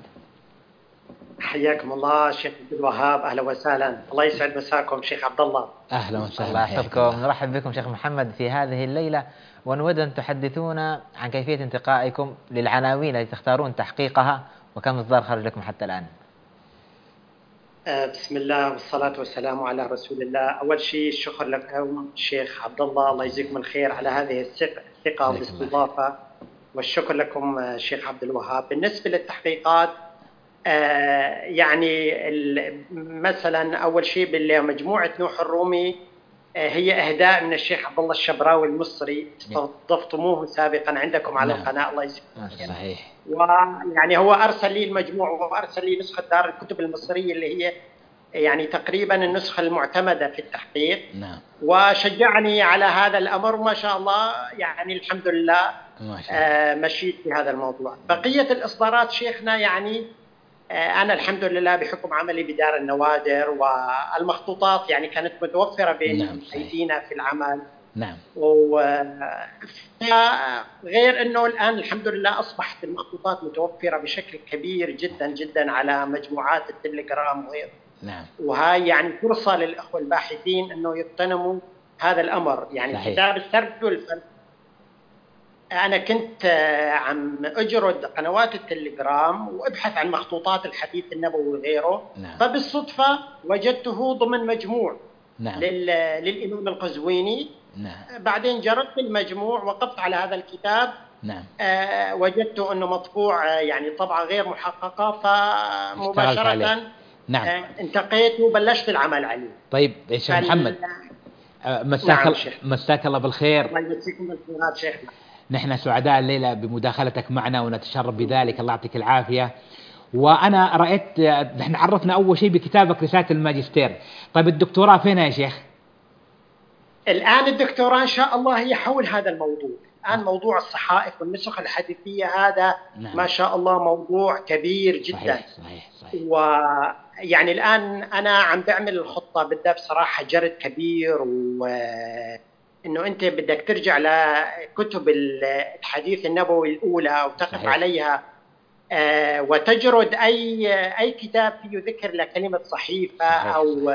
حياكم الله شيخ عبد الوهاب، اهلا وسهلا، الله يسعد مساكم شيخ عبد الله. اهلا وسهلا، الله يحفظكم. نرحب بكم شيخ محمد في هذه الليله، ونود ان تحدثونا عن كيفيه انتقائكم للعناوين التي تختارون تحقيقها، وكم اصدار خرج لكم حتى الان. بسم الله والصلاه والسلام على رسول الله. اول شيء الشكر لكم شيخ عبد الله، الله يجزيكم الخير على هذه الثقه والاستضافه، والشكر لكم شيخ عبد الوهاب. بالنسبه للتحقيقات آه يعني مثلا أول شيء بمجموعة نوح الرومي آه هي إهداء من الشيخ عبد الله الشبراوي المصري، استضفتموه سابقا عندكم على القناة، الله يجزيكم. صحيح. ويعني هو أرسل لي المجموع، وأرسل لي نسخة دار الكتب المصرية اللي هي يعني تقريبا النسخة المعتمدة في التحقيق. نعم. وشجعني على هذا الأمر، ما شاء الله يعني الحمد لله آه مشيت في هذا الموضوع. بقية الإصدارات شيخنا يعني أنا الحمد لله بحكم عملي بدار النوادر والمخطوطات يعني كانت متوفرة بين نعم أيدينا في العمل. نعم. وغير أنه الآن الحمد لله أصبحت المخطوطات متوفرة بشكل كبير جدا جدا على مجموعات التليجرام وغيره. نعم. وهاي يعني فرصة للأخوة الباحثين أنه يغتنموا هذا الأمر. يعني صحيح. كتاب السرد والفن أنا كنت عم أجرد قنوات التليجرام وأبحث عن مخطوطات الحديث النبوي وغيره. نعم. فبالصدفة وجدته ضمن مجموع نعم. لل... للإمام القزويني. نعم. بعدين جردت المجموع وقفت على هذا الكتاب. نعم. آه وجدته أنه مطبوع آه يعني طبعة غير محققة فمباشرة نعم. آه انتقيت وبلشت العمل عليه. طيب يا شيخ فال... محمد آه مساك, نعم مساك الله بالخير. الله يمسيكم بالخيرات شيخنا. نحن سعداء الليلة بمداخلتك معنا ونتشرف بذلك، الله يعطيك العافية. وأنا رأيت نحن عرفنا أول شيء بكتابك رسالة الماجستير، طيب الدكتوراه فين يا شيخ؟ الآن الدكتوراه إن شاء الله هي حول هذا الموضوع. الآن آه. موضوع الصحائف والنسخ الحديثية هذا نعم. ما شاء الله موضوع كبير جدا. صحيح صحيح صحيح. ويعني الآن أنا عم بعمل الخطة، بدها بصراحة جرد كبير، و إنه أنت بدك ترجع لكتب الحديث النبوي الأولى وتقف صحيح. عليها آه وتجرد أي أي كتاب فيه ذكر لكلمة صحيفة صحيح. أو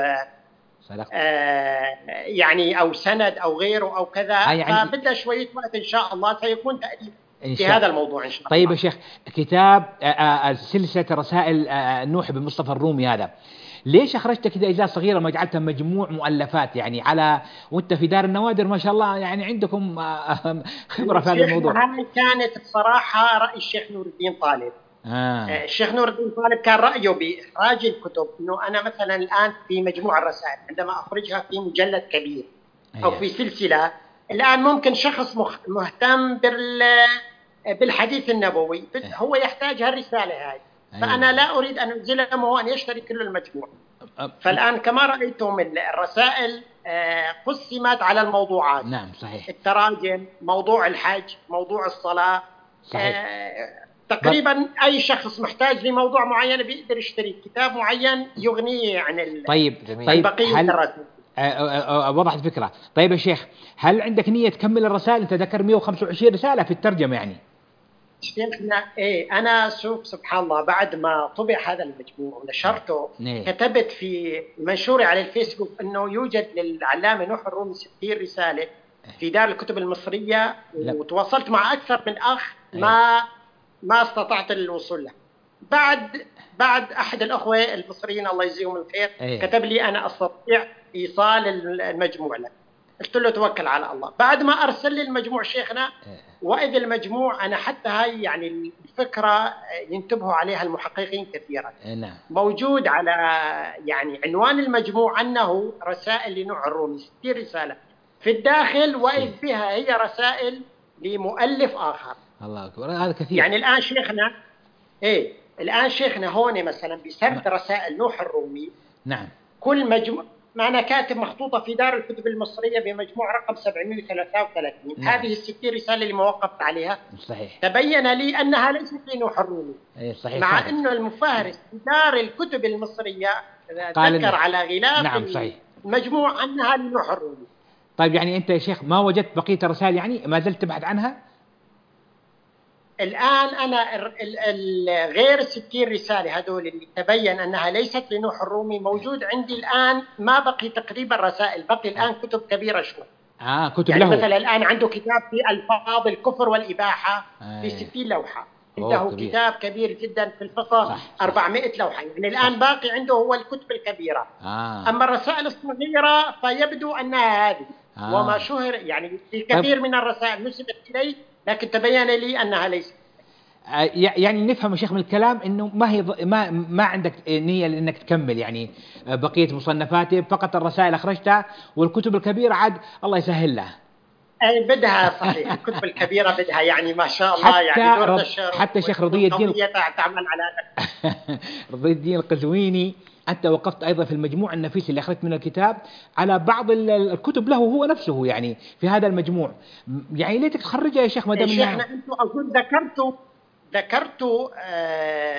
آه يعني أو سند أو غيره أو كذا، يعني فبدأ شوية وقت إن شاء الله سيكون تأليف في هذا الموضوع إن شاء الله. طيب يا شيخ، كتاب آه سلسلة رسائل آه نوح بن مصطفى الرومي هذا ليش أخرجت كذا أجزاء صغيرة ما جعلتها مجموع مؤلفات يعني على وأنت في دار النوادر ما شاء الله يعني عندكم خبرة في هذا الموضوع؟ هاي كانت بصراحة رأي الشيخ نور الدين طالب. آه. الشيخ نور الدين طالب كان رأيه بإخراج الكتب إنه أنا مثلا الآن في مجموع الرسائل عندما أخرجها في مجلد كبير أو في سلسلة، الآن ممكن شخص مهتم بال بالحديث النبوي هو يحتاج هالرسالة هاي، فأنا لا أريد أن ألزمه أن يشتري كل المجموع. فالآن كما رأيتم الرسائل قسمت على الموضوعات. نعم صحيح. التراجم، موضوع الحج، موضوع الصلاة صحيح. تقريبا أي شخص محتاج لموضوع معين بيقدر يشتري كتاب معين يغنيه عن ال طيب طيب بقية الرسائل. وضحت الفكرة. طيب يا شيخ، هل عندك نية تكمل الرسائل؟ أنت ذكر مئة وخمسة وعشرين رسالة في الترجمة يعني. شيخنا ايه انا شوف سبحان الله بعد ما طبع هذا المجموع ونشرته نعم. كتبت في منشوري على الفيسبوك انه يوجد للعلامه نوح الرومي ستين رساله في دار الكتب المصريه، وتواصلت مع اكثر من اخ ما ما استطعت الوصول له. بعد بعد احد الاخوه المصريين الله يجزيهم الخير أيه. كتب لي انا استطيع ايصال المجموع لك. قلت له توكل على الله. بعد ما ارسل لي المجموع شيخنا واذا المجموع انا حتى هاي يعني الفكره ينتبهوا عليها المحققين كثيرا. نعم. موجود على يعني عنوان المجموع انه رسائل لنوح الرومي ستين رساله في الداخل، واذ بها هي رسائل لمؤلف اخر. الله اكبر، هذا كثير. يعني الان شيخنا ايه الان شيخنا هون مثلا بسرد رسائل نوح الرومي. نعم. كل مجموع ما أنا كاتب مخطوطة في دار الكتب المصرية بمجموع رقم سبعمائة وثلاثة وثلاثين. نعم. هذه الستين رسالة اللي ما وقفت عليها صحيح. تبين لي أنها ليست لنوح الرومي. أيه صحيح. مع صحيح. أنه المفهرس في دار الكتب المصرية قال ذكر على غلاف نعم صحيح. المجموع أنها لنوح الرومي. طيب يعني أنت يا شيخ ما وجدت بقية الرسائل يعني ما زلت تبحث عنها؟ الآن أنا غير الستين رسالة هذول اللي تبين أنها ليست لنوح الرومي موجود عندي الآن، ما بقي تقريبا رسائل، بقي الآن كتب كبيرة شوي. آه كتب يعني له. مثلا الآن عنده كتاب في ألفاظ الكفر والإباحة آه. في ستين لوحة. عنده كبير. كتاب كبير جدا في الفقه صح. أربعمائة لوحة. يعني الآن صح. باقي عنده هو الكتب الكبيرة. آه. أما الرسائل الصغيرة فيبدو أنها هذه. آه. وما شهر يعني في كثير طب. من الرسائل نسبت إلي لكن تبين لي أنها ليست. يعني نفهم يا شيخ من الكلام انه ما هي ما ما عندك نيه لانك تكمل يعني بقيه مصنفاتي، فقط الرسائل اخرجتها والكتب الكبيره عاد الله يسهل لها. اي بدها صحيح الكتب الكبيره بدها يعني ما شاء الله حتى يعني دور رض... الشر حتى شيخ رضي الدين تعمل على رضي الدين القزويني أنت وقفت أيضا في المجموع النفيس اللي أخذت من الكتاب على بعض الكتب له هو نفسه يعني في هذا المجموع، يعني ليتك تخرجها يا شيخ ما دام شيخنا أنتم أقول ذكرتوا ذكرت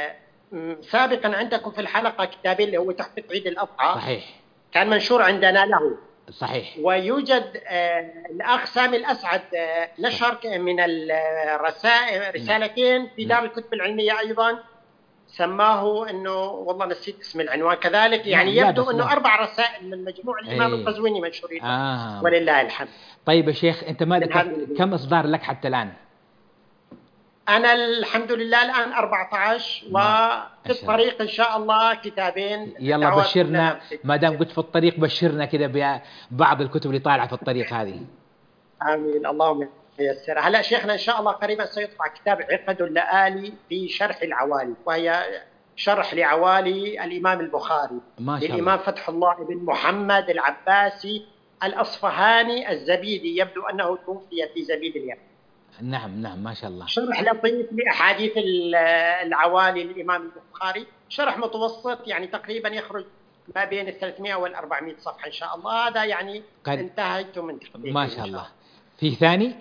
سابقا عندكم في الحلقة كتابين اللي هو تحفة عيد الأضحى، صحيح، كان منشور عندنا له. صحيح. ويوجد آه الأخ سامي الأسعد آه نشر من الرسائل رسالتين في دار الكتب العلمية أيضا، سماه انه والله نسيت اسم العنوان كذلك، يعني يبدو انه اربع رسائل من مجموع الامام ايه. القزويني منشورين. آه. ولله الحمد. طيب يا شيخ، انت مالك كم اصدار لك حتى الان؟ انا الحمد لله الان أربعة عشر، وفي الطريق ان شاء الله كتابين. يلا بشرنا، ما دام قلت في الطريق بشرنا كده ببعض الكتب اللي طالعه في الطريق هذه. امين، اللهم ييسر. هلا شيخنا ان شاء الله قريبا سيطبع كتاب عقد اللآلي في شرح العوالي، وهي شرح لعوالي الامام البخاري ما شاء للامام فتح الله بن محمد العباسي الأصفهاني الزبيدي، يبدو انه توفي في زبيد اليمن. نعم نعم، ما شاء الله. شرح لطيف لأحاديث العوالي للإمام البخاري، شرح متوسط يعني تقريبا يخرج ما بين الثلاثمائة والأربعمائة صفحة إن شاء الله. هذا يعني انتهيت من تحقيقه ما شاء الله. في ثاني؟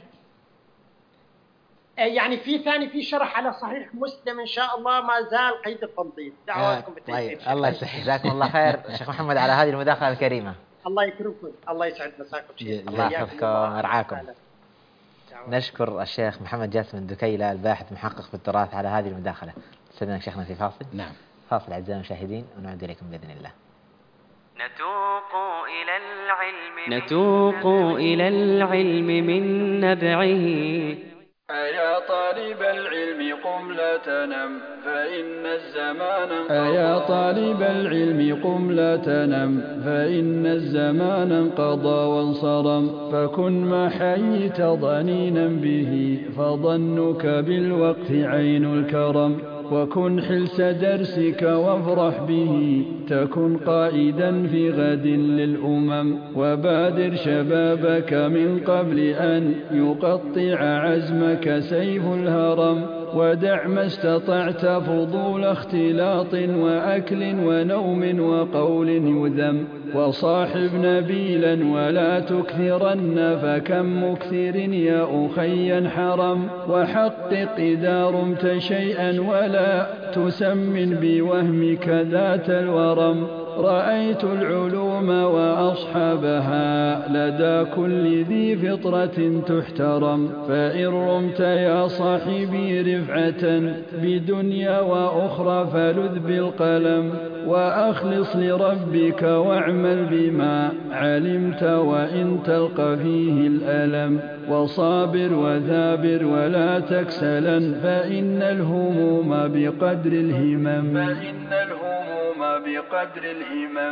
يعني في ثاني في شرح على صحيح مسلم إن شاء الله، ما زال قيد التنظيف. دعواتكم بالتوفيق. طيب، الله يسعدك، جزاكم الله خير شيخ محمد على هذه المداخلة الكريمة. الله يكرمكم، الله يسعد مساكم شيخ. الله يحفظكم ويرعاكم. نشكر الشيخ محمد جاسم الدكيلة الباحث محقق في التراث على هذه المداخلة. استاذنك شيخنا في فاصل. نعم، فاصل أعزائي المشاهدين ونعود إليكم بإذن الله. نتوق إلى العلم نتوق إلى العلم من نبعه. أيا طالب العلم قم لا تنم فإن الزمان أيا طالب العلم قم لا تنم فإن الزمان انقضى وانصرم، فكن ما حييت ضنينا به فظنك بالوقت عين الكرم، وكن حلس درسك وافرح به تكن قائدا في غد للأمم، وبادر شبابك من قبل أن يقطع عزمك سيف الهرم، ودع ما استطعت فضول اختلاط وأكل ونوم وقول يذم، وصاحب نبيلا ولا تكثرن فكم مكثر يا أخي حرم، وحقق إذا رمت شيئا ولا تسمن بوهمك ذات الورم، رأيت العلوم وأصحابها لدى كل ذي فطرة تحترم، فإن رمت يا صاحبي رفعة بدنيا وأخرى فلذ بالقلم، وأخلص لربك واعمل بما علمت وإن تلقى فيه الألم، وصابر وثابر ولا تكسلا فإن الهموم بقدر الهمم فإن الهموم بقدر الهمم.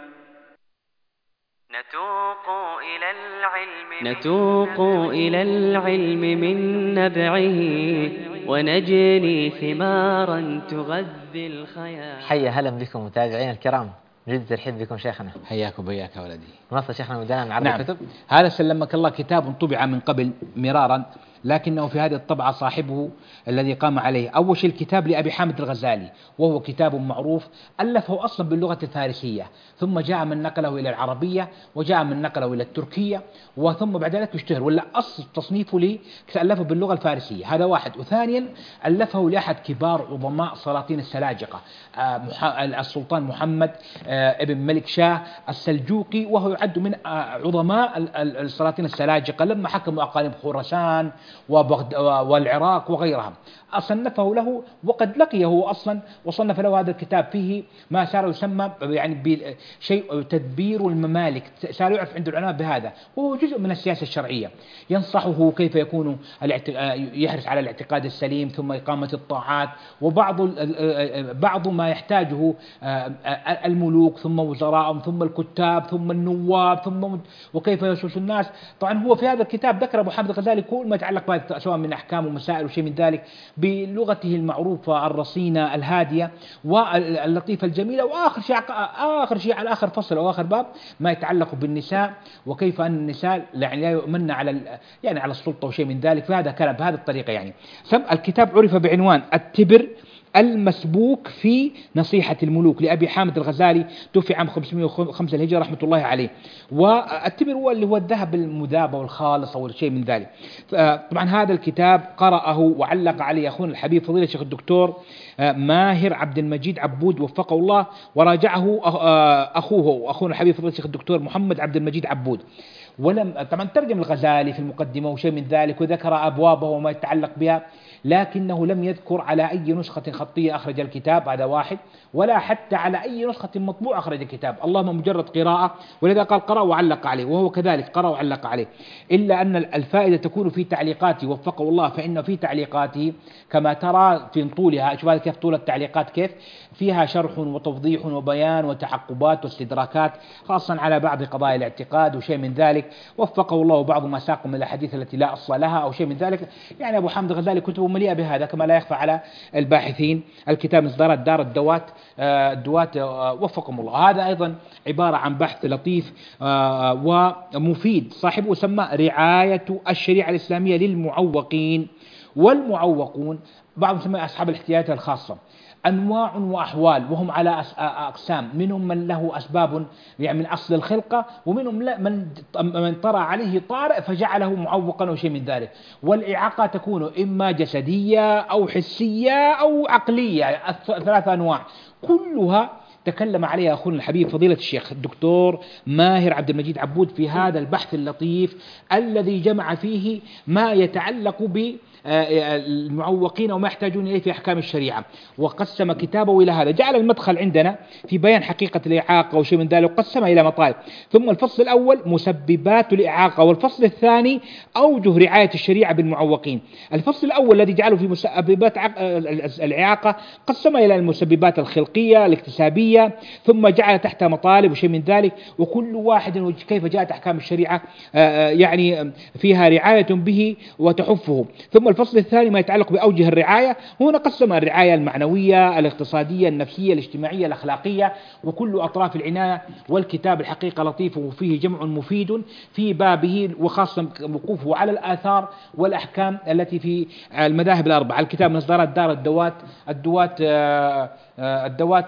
نتوق إلى العلم نتوق إلى العلم من نبعه، ونجني ثمارا تغذي الخيال. حيا هلا بكم متابعين الكرام، نريد ترحيب بكم شيخنا. حياكم وبياك يا ولدي. نص شيخنا ودانا معرض نعم. الكتب. هذا سلمك الله كتاب طبع من قبل مرارا، لكنه في هذه الطبعة صاحبه الذي قام عليه. أول شيء الكتاب لأبي حامد الغزالي، وهو كتاب معروف ألفه أصلا باللغة الفارسية، ثم جاء من نقله إلى العربية، وجاء من نقله إلى التركية، وثم بعد ذلك اشتهر، ولا أصل تصنيفه لي ألفه باللغة الفارسية. هذا واحد. وثانيا ألفه لأحد كبار عظماء سلاطين السلاجقة، السلطان محمد ابن ملك شاه السلجوقي، وهو يعد من عظماء السلاطين السلاجقة لما حكموا أقاليم خراسان والعراق وغيرها. أصنفه له، وقد لقيه أصلا وصنف له هذا الكتاب فيه ما صار يسمى يعني بشيء تدبير الممالك، صار يعرف عند العلماء بهذا، وهو جزء من السياسة الشرعية. ينصحه كيف يكون يحرص على الاعتقاد السليم، ثم إقامة الطاعات، وبعض بعض ما يحتاجه الملوك ثم وزراءهم ثم الكتاب ثم النواب ثم وكيف يسوس الناس. طبعا هو في هذا الكتاب ذكر أبو حامد الغزالي كل ما يتعلق بهذا سواء من أحكام ومسائل وشيء من ذلك بلغته المعروفة الرصينة الهادية واللطيفة الجميلة. وآخر شيء آخر شيء على آخر فصل أو آخر باب ما يتعلق بالنساء، وكيف أن النساء يعني لا يؤمن على يعني على السلطة وشيء من ذلك. فهذا كلام بهذه الطريقة يعني. الكتاب عرف بعنوان التبر المسبوك في نصيحة الملوك لأبي حامد الغزالي، توفي عام خمسمائة وخمسة الهجرة رحمة الله عليه. والتبر هو اللي هو الذهب المذاب والخالص أو شيء من ذلك. طبعا هذا الكتاب قرأه وعلق عليه أخونا الحبيب فضيلة الشيخ الدكتور ماهر عبد المجيد عبود وفقه الله، وراجعه أخوه أخونا الحبيب فضيلة الشيخ الدكتور محمد عبد المجيد عبود. ولم طبعا ترجم الغزالي في المقدمة وشيء من ذلك وذكر أبوابه وما يتعلق بها، لكنه لم يذكر على أي نسخة خطية أخرج الكتاب، هذا واحد، ولا حتى على أي نسخة مطبوعة أخرج الكتاب، اللهم مجرد قراءة، ولذا قال قرأ وعلق عليه، وهو كذلك قرأ وعلق عليه. إلا أن الفائدة تكون في تعليقاته وفقه الله، فإن في تعليقاته كما ترى في طولها، شوف هذا كيف طول التعليقات كيف فيها شرح وتوضيح وبيان وتعقبات واستدراكات، خاصة على بعض قضايا الاعتقاد وشيء من ذلك، وفقه الله. بعض ما ساق من الأحاديث التي لا أصل لها أو شيء من ذلك، يعني أبو حامد الغزالي كتبه مليئة بهذا كما لا يخفى على الباحثين. الكتاب من إصدارات دار الدوات الدوات وفقهم الله. هذا أيضا عبارة عن بحث لطيف ومفيد، صاحبه سمى رعاية الشريعة الإسلامية للمعوقين. والمعوقون بعضهم سمى أصحاب الاحتياجات الخاصة، أنواع وأحوال، وهم على أقسام، منهم من له أسباب يعني من أصل الخلقة، ومنهم من من طرأ عليه طارئ فجعله معوقا أو شيء من ذلك. والإعاقة تكون إما جسدية أو حسية أو عقلية، ثلاثة أنواع كلها تكلم عليها أخونا الحبيب فضيلة الشيخ الدكتور ماهر عبد المجيد عبود في هذا البحث اللطيف الذي جمع فيه ما يتعلق بالمعوقين وما يحتاجون إليه في أحكام الشريعة، وقسم كتابه إلى هذا. جعل المدخل عندنا في بيان حقيقة الإعاقة وشيء من ذلك، وقسمها إلى مطالب. ثم الفصل الأول مسببات الإعاقة، والفصل الثاني أوجه رعاية الشريعة بالمعوقين. الفصل الأول الذي جعله في مسببات الإعاقة قسمها إلى المسببات الخلقية الاكتسابية، ثم جعل تحتها مطالب وشيء من ذلك، وكل واحد كيف جاءت أحكام الشريعة يعني فيها رعاية به وتحفه. ثم الفصل الثاني ما يتعلق بأوجه الرعاية، هنا قسم الرعاية المعنوية الاقتصادية النفسية الاجتماعية الأخلاقية وكل أطراف العناية. والكتاب الحقيقة لطيف وفيه جمع مفيد في بابه، وخاصة وقوفه على الآثار والأحكام التي في المذاهب الأربعة. الكتاب من إصدارات دار الدوات الدوات الدوات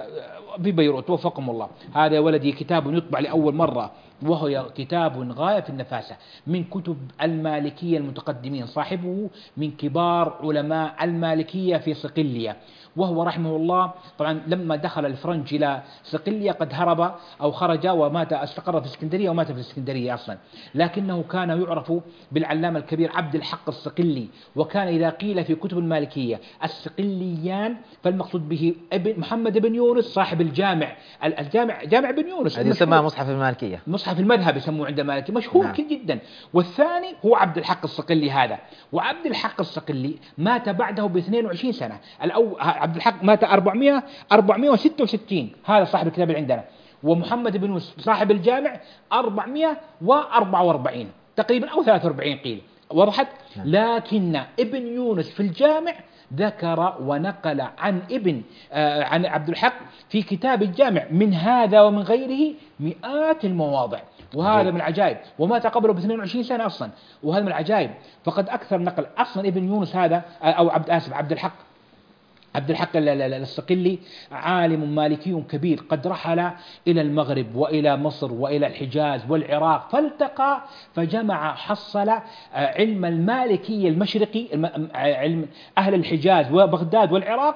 في بيروت وفقهم الله. هذا يا ولدي كتاب يطبع لأول مرة، وهو كتاب غاية في النفاسة من كتب المالكية المتقدمين، صاحبه من كبار علماء المالكية في صقلية، وهو رحمه الله طبعا لما دخل الفرنج إلى صقلية قد هرب أو خرج ومات، استقر في الإسكندرية ومات في الإسكندرية أصلا، لكنه كان يعرف بالعلامة الكبير عبد الحق الصقلي. وكان إذا قيل في كتب المالكية الصقليان فالمقصود به ابن محمد بن يونس صاحب الجامع الجامع جامع بن يونس الذي يسمى مصحف المالكية، مصحف المذهب يسموه عند المالكي، مشهور نعم. جدا. والثاني هو عبد الحق الصقلي هذا، وعبد الحق الصقلي مات بعده ب اثنين وعشرين سنة. الأول عبد الحق مات أربعمائة أربعمائة وستة وستين، هذا صاحب الكتاب اللي عندنا. ومحمد بن يونس صاحب الجامع أربعمائة وأربعة وأربعين تقريبا أو ثلاثة وأربعين قيل، وضحت. لكن ابن يونس في الجامع ذكر ونقل عن ابن آه عن عبد الحق في كتاب الجامع من هذا ومن غيره مئات المواضع، وهذا من العجائب. ومات قبله ب اثنين وعشرين سنة أصلا، وهذا من العجائب. فقد أكثر نقل أصلا ابن يونس هذا أو عبد آسف عبد الحق عبد الحق الصقلي عالم مالكي كبير، قد رحل إلى المغرب وإلى مصر وإلى الحجاز والعراق، فالتقى فجمع حصل علم المالكي المشرقي، علم أهل الحجاز وبغداد والعراق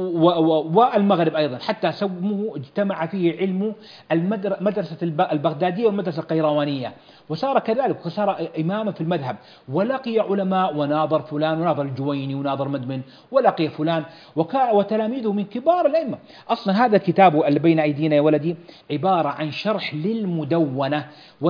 والمغرب أيضا، حتى سموه اجتمع فيه علم المدرسة البغدادية والمدرسة القيروانية، وصار كذلك وصار إماما في المذهب. ولقي علماء وناظر فلان وناظر الجويني وناظر مدمن ولقي فلان وتلاميذه من كبار الأئمة. أصلا هذا الكتاب اللي بين أيدينا يا ولدي عبارة عن شرح للمدونة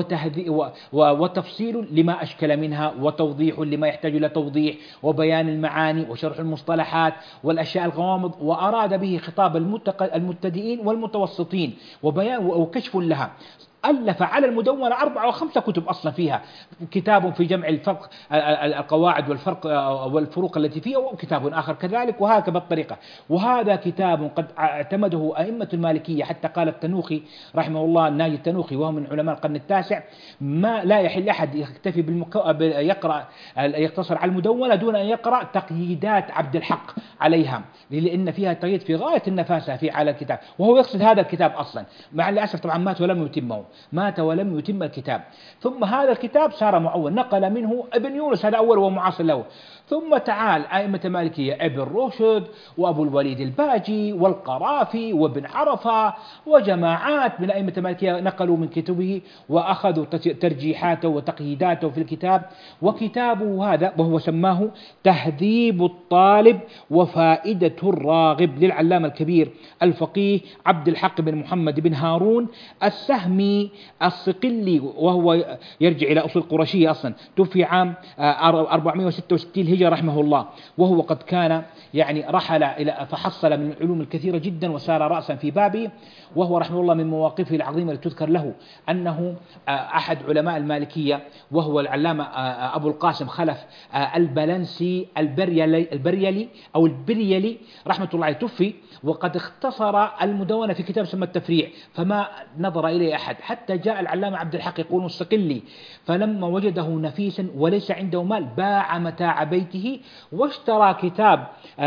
وتفصيل لما أشكل منها، وتوضيح لما يحتاج إلى توضيح، وبيان المعاني، وشرح المصطلحات والأشياء الغوامض، وأراد به خطاب المبتدئين والمتوسطين وبيان وكشف لها. ألف على المدونة أربعة وخمسة كتب أصلا فيها، كتاب في جمع الفرق القواعد والفرق والفروق التي فيها، وكتاب آخر كذلك، وهكذا بالطريقة. وهذا كتاب قد اعتمده أئمة المالكية، حتى قال التنوخي رحمه الله، الناجي التنوخي وهو من علماء القرن التاسع، ما لا يحل أحد يكتفي بالمكو... يقرأ يقتصر على المدونة دون أن يقرأ تقييدات عبد الحق عليها، لأن فيها تقييد في غاية النفاسة في على الكتاب، وهو يقصد هذا الكتاب أصلا. مع الأسف طبعا مات ولم يتمه، مات ولم يتم الكتاب. ثم هذا الكتاب صار معول، نقل منه ابن يونس، هذا أول ومعاصر له. ثم تعال أئمة المالكية ابن رشد وأبو الوليد الباجي والقرافي وابن عرفة وجماعات من أئمة المالكية نقلوا من كتبه وأخذوا ترجيحاته وتقييداته في الكتاب. وكتابه هذا وهو سماه تهذيب الطالب وفائدة الراغب للعلامة الكبير الفقيه عبد الحق بن محمد بن هارون السهمي الصقلي، وهو يرجع إلى أصول قرشية أصلا، توفي عام أربعمائة وستة وستين الهجرة رحمه الله. وهو قد كان يعني رحل إلى فحصل من العلوم الكثيرة جدا وصار رأسا في بابه. وهو رحمه الله من مواقفه العظيمة التي تذكر له أنه أحد علماء المالكية، وهو العلامة أبو القاسم خلف البلنسي البريلي, البريلي أو البريلي رحمة الله عليه، توفي وقد اختصر المدونة في كتاب سمى التفريع، فما نظر إليه أحد، حتى جاء العلامة عبد الحق يقول الصقلي، فلما وجده نفيسا وليس عنده مال باع متاع بيته واشترى كتاب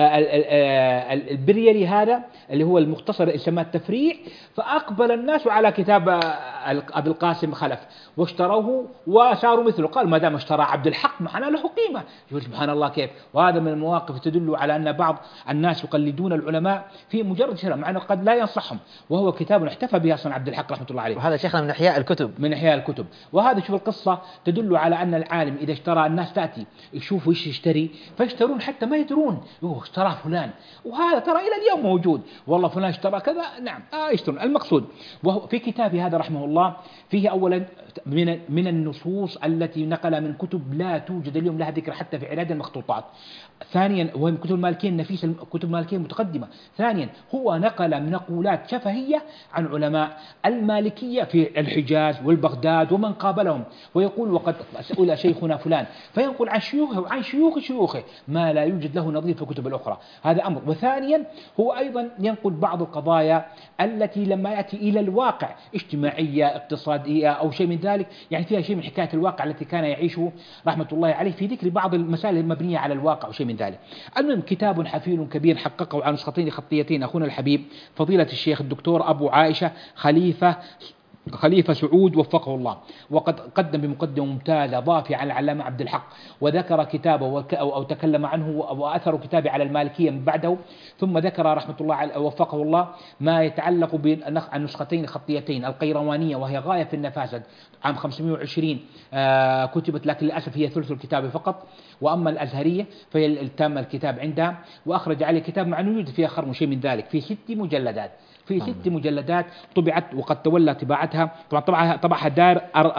البريلي هذا اللي هو المختصر سمى التفريع، فأقبل الناس على كتاب أبي القاسم خلف واشتروه وصاروا مثله. قال ما دام اشترى عبد الحق معنا له قيمة. يقول سبحان الله كيف. وهذا من المواقف تدل على أن بعض الناس يقلدون العلماء في مجرد شراء، مع أنه قد لا ينصحهم، وهو كتاب احتفى به أصلا عبد الحق رحمة الله عليه. وهذا شيخنا من إحياء الكتب، من إحياء الكتب. وهذا شوف القصة تدل على أن العالم إذا اشترى، الناس تأتي يشوفوا إيش يشتري فيشترون حتى ما يدرون، يقول اشترى فلان، وهذا ترى إلى اليوم موجود، والله فلان اشترى كذا، نعم آه يشترون. المقصود وهو في كتابه هذا رحمه الله فيه أولا من من النصوص التي نقل من كتب لا توجد اليوم لها ذكر حتى في عناد المخطوطات. ثانيا وهي من كتب المالكية النفيسة، كتب المالكية المتقدمة. ثانيا هو نقل من نقولات شفهية عن علماء المالكية في الحجاز والبغداد ومن قابلهم، ويقول وقد سئل شيخنا فلان، فينقل عن شيوخه وعن شيوخ شيوخه ما لا يوجد له نظير في الكتب الأخرى. هذا أمر. وثانيا هو أيضا ينقل بعض القضايا التي لما يأتي إلى الواقع اجتماعية اقتصادية أو شيء من ذلك، يعني فيها شيء من حكاية الواقع التي كان يعيشه رحمة الله عليه، في ذكر بعض المسائل المبنية على الواقع وشيء من ذلك. المهم كتاب حفيل كبير حققه على نسختين خطيتين أخونا الحبيب فضيلة الشيخ الدكتور أبو عائشة خليفة خليفة سعود وفقه الله، وقد قدم بمقدمة ممتازة ضافية عن العلامة عبد الحق، وذكر كتابه أو تكلم عنه وأثر كتابه على المالكية من بعده، ثم ذكر رحمة الله وفقه الله ما يتعلق بالنسختين الخطيتين القيروانية وهي غاية في النفاسة عام خمسمائة وعشرين آه كتبت، لكن للأسف هي ثلث الكتاب فقط، وأما الأزهرية فهي التام الكتاب عندها، وأخرج عليه كتاب مع أنه يوجد فيها خر شيء من ذلك في ست مجلدات في ست مجلدات طبعت، وقد تولى طباعتها طبعا طبعها طبعها دار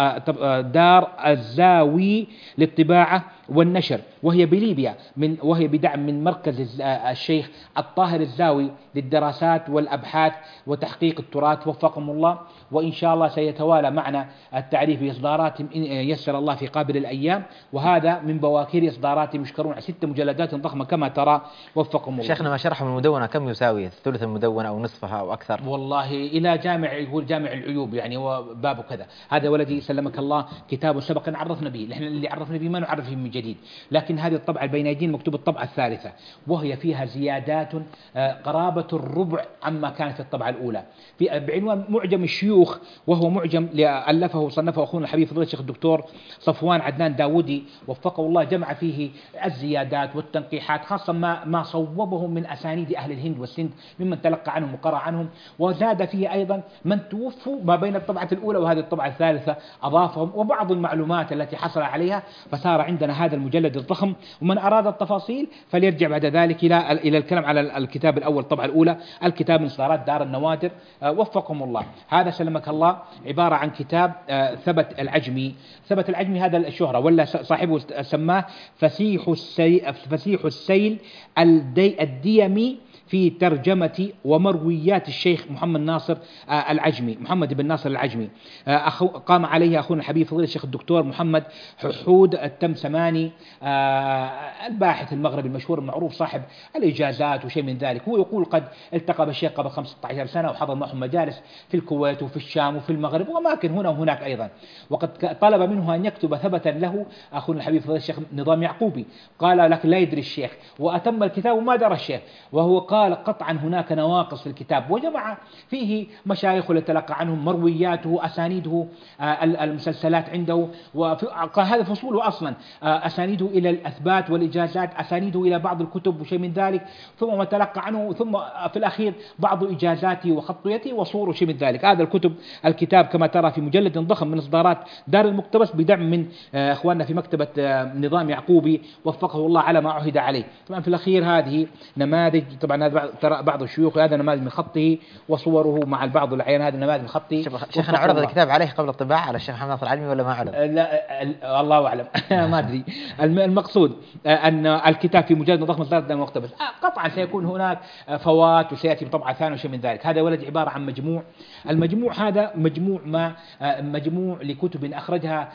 دار الزاوي للطباعة والنشر، وهي بليبيا من وهي بدعم من مركز الشيخ الطاهر الزاوي للدراسات والأبحاث وتحقيق التراث وفقهم الله. وإن شاء الله سيتوالى معنا التعريف بإصدارات يسر الله في قابل الأيام، وهذا من بواكير إصدارات يشكرون ست مجلدات ضخمة كما ترى وفقهم الله. شيخنا ما شرحه من المدونة كم يساوي؟ ثلث المدونة أو نصفها أو أكثر؟ والله إلى جامع يقول جامع العيوب يعني هو بابه كذا. هذا ولدي سلمك الله كتاب سبق أن عرفنا به، نحن اللي عرفنا به ما نعرف من جديد، لكن هذه الطبعة البين أيدينا مكتوب الطبعة الثالثة، وهي فيها زيادات قرابة الربع عما كانت في الطبعة الأولى، في بعنوان معجم الشيوخ، وهو معجم ألفه وصنفه أخونا الحبيب فضيلة الشيخ الدكتور صفوان عدنان داودي وفقه الله، جمع فيه الزيادات والتنقيحات، خاصة ما ما صوبه من أسانيد أهل الهند والسند ممن تلقى عنهم وقرأ عنهم، وزاد فيه أيضا من توفوا ما بين الطبعة الأولى وهذه الطبعة الثالثة أضافهم وبعض المعلومات التي حصل عليها، فصار عندنا هذا المجلد الضخم. ومن أراد التفاصيل فليرجع بعد ذلك إلى إلى الكلام على الكتاب الأول الطبعة الأولى، الكتاب من إصدارات دار النوادر وفقهم الله. هذا سلمك الله عبارة عن كتاب ثبت العجمي. ثبت العجمي هذا الشهرة ولا صاحبه سماه فسيح السيل, فسيح السيل الدي الديمي في ترجمة ومرويات الشيخ محمد ناصر العجمي، محمد بن ناصر العجمي. أخو قام عليه أخونا الحبيب فضيلة الشيخ الدكتور محمد حود التمسماني الباحث المغربي المشهور المعروف صاحب الإجازات وشيء من ذلك. هو يقول قد التقى بالشيخ قبل خمسة عشر سنة وحضر معهم مجالس في الكويت وفي الشام وفي المغرب وأماكن هنا وهناك أيضا، وقد طلب منه أن يكتب ثبتا له أخونا الحبيب فضيلة الشيخ نظام يعقوبي، قال لك لا يدري الشيخ، وأتم الكتاب وما درى الشيخ، وهو قال قطعا هناك نواقص في الكتاب، وجمع فيه مشايخ يتلقى عنهم مروياته أسانيده المسلسلات عنده، وقال هذا فصوله أصلا أسانيده إلى الأثبات والإجازات، أسانيده إلى بعض الكتب وشيء من ذلك، ثم تلقى عنه، ثم في الأخير بعض إجازاته وخطيته وصور وشيء من ذلك. هذا الكتب الكتاب كما ترى في مجلد ضخم من إصدارات دار المقتبس بدعم من إخواننا في مكتبة نظام يعقوبي وفقه الله على ما عهد عليه. طبعا في الأخير هذه نماذج، طبعا هذا ترى بعض الشيوخ، هذا نماذج من خطه وصوره مع البعض الأحيان، هذا نماذج من خطه. شيخنا عرض الكتاب عليه قبل الطباعة على الشيخ محمد ناصر العجمي ولا ما عرض؟ لا الله أعلم ما أدري. المقصود أن الكتاب في مجلد ضخم إصدار دار المقتبس قطعا سيكون هناك فوات وسيأتي بطبعة ثانية وشيء من ذلك. هذا ولد عبارة عن مجموع، المجموع هذا مجموع ما مجموع لكتب أخرجها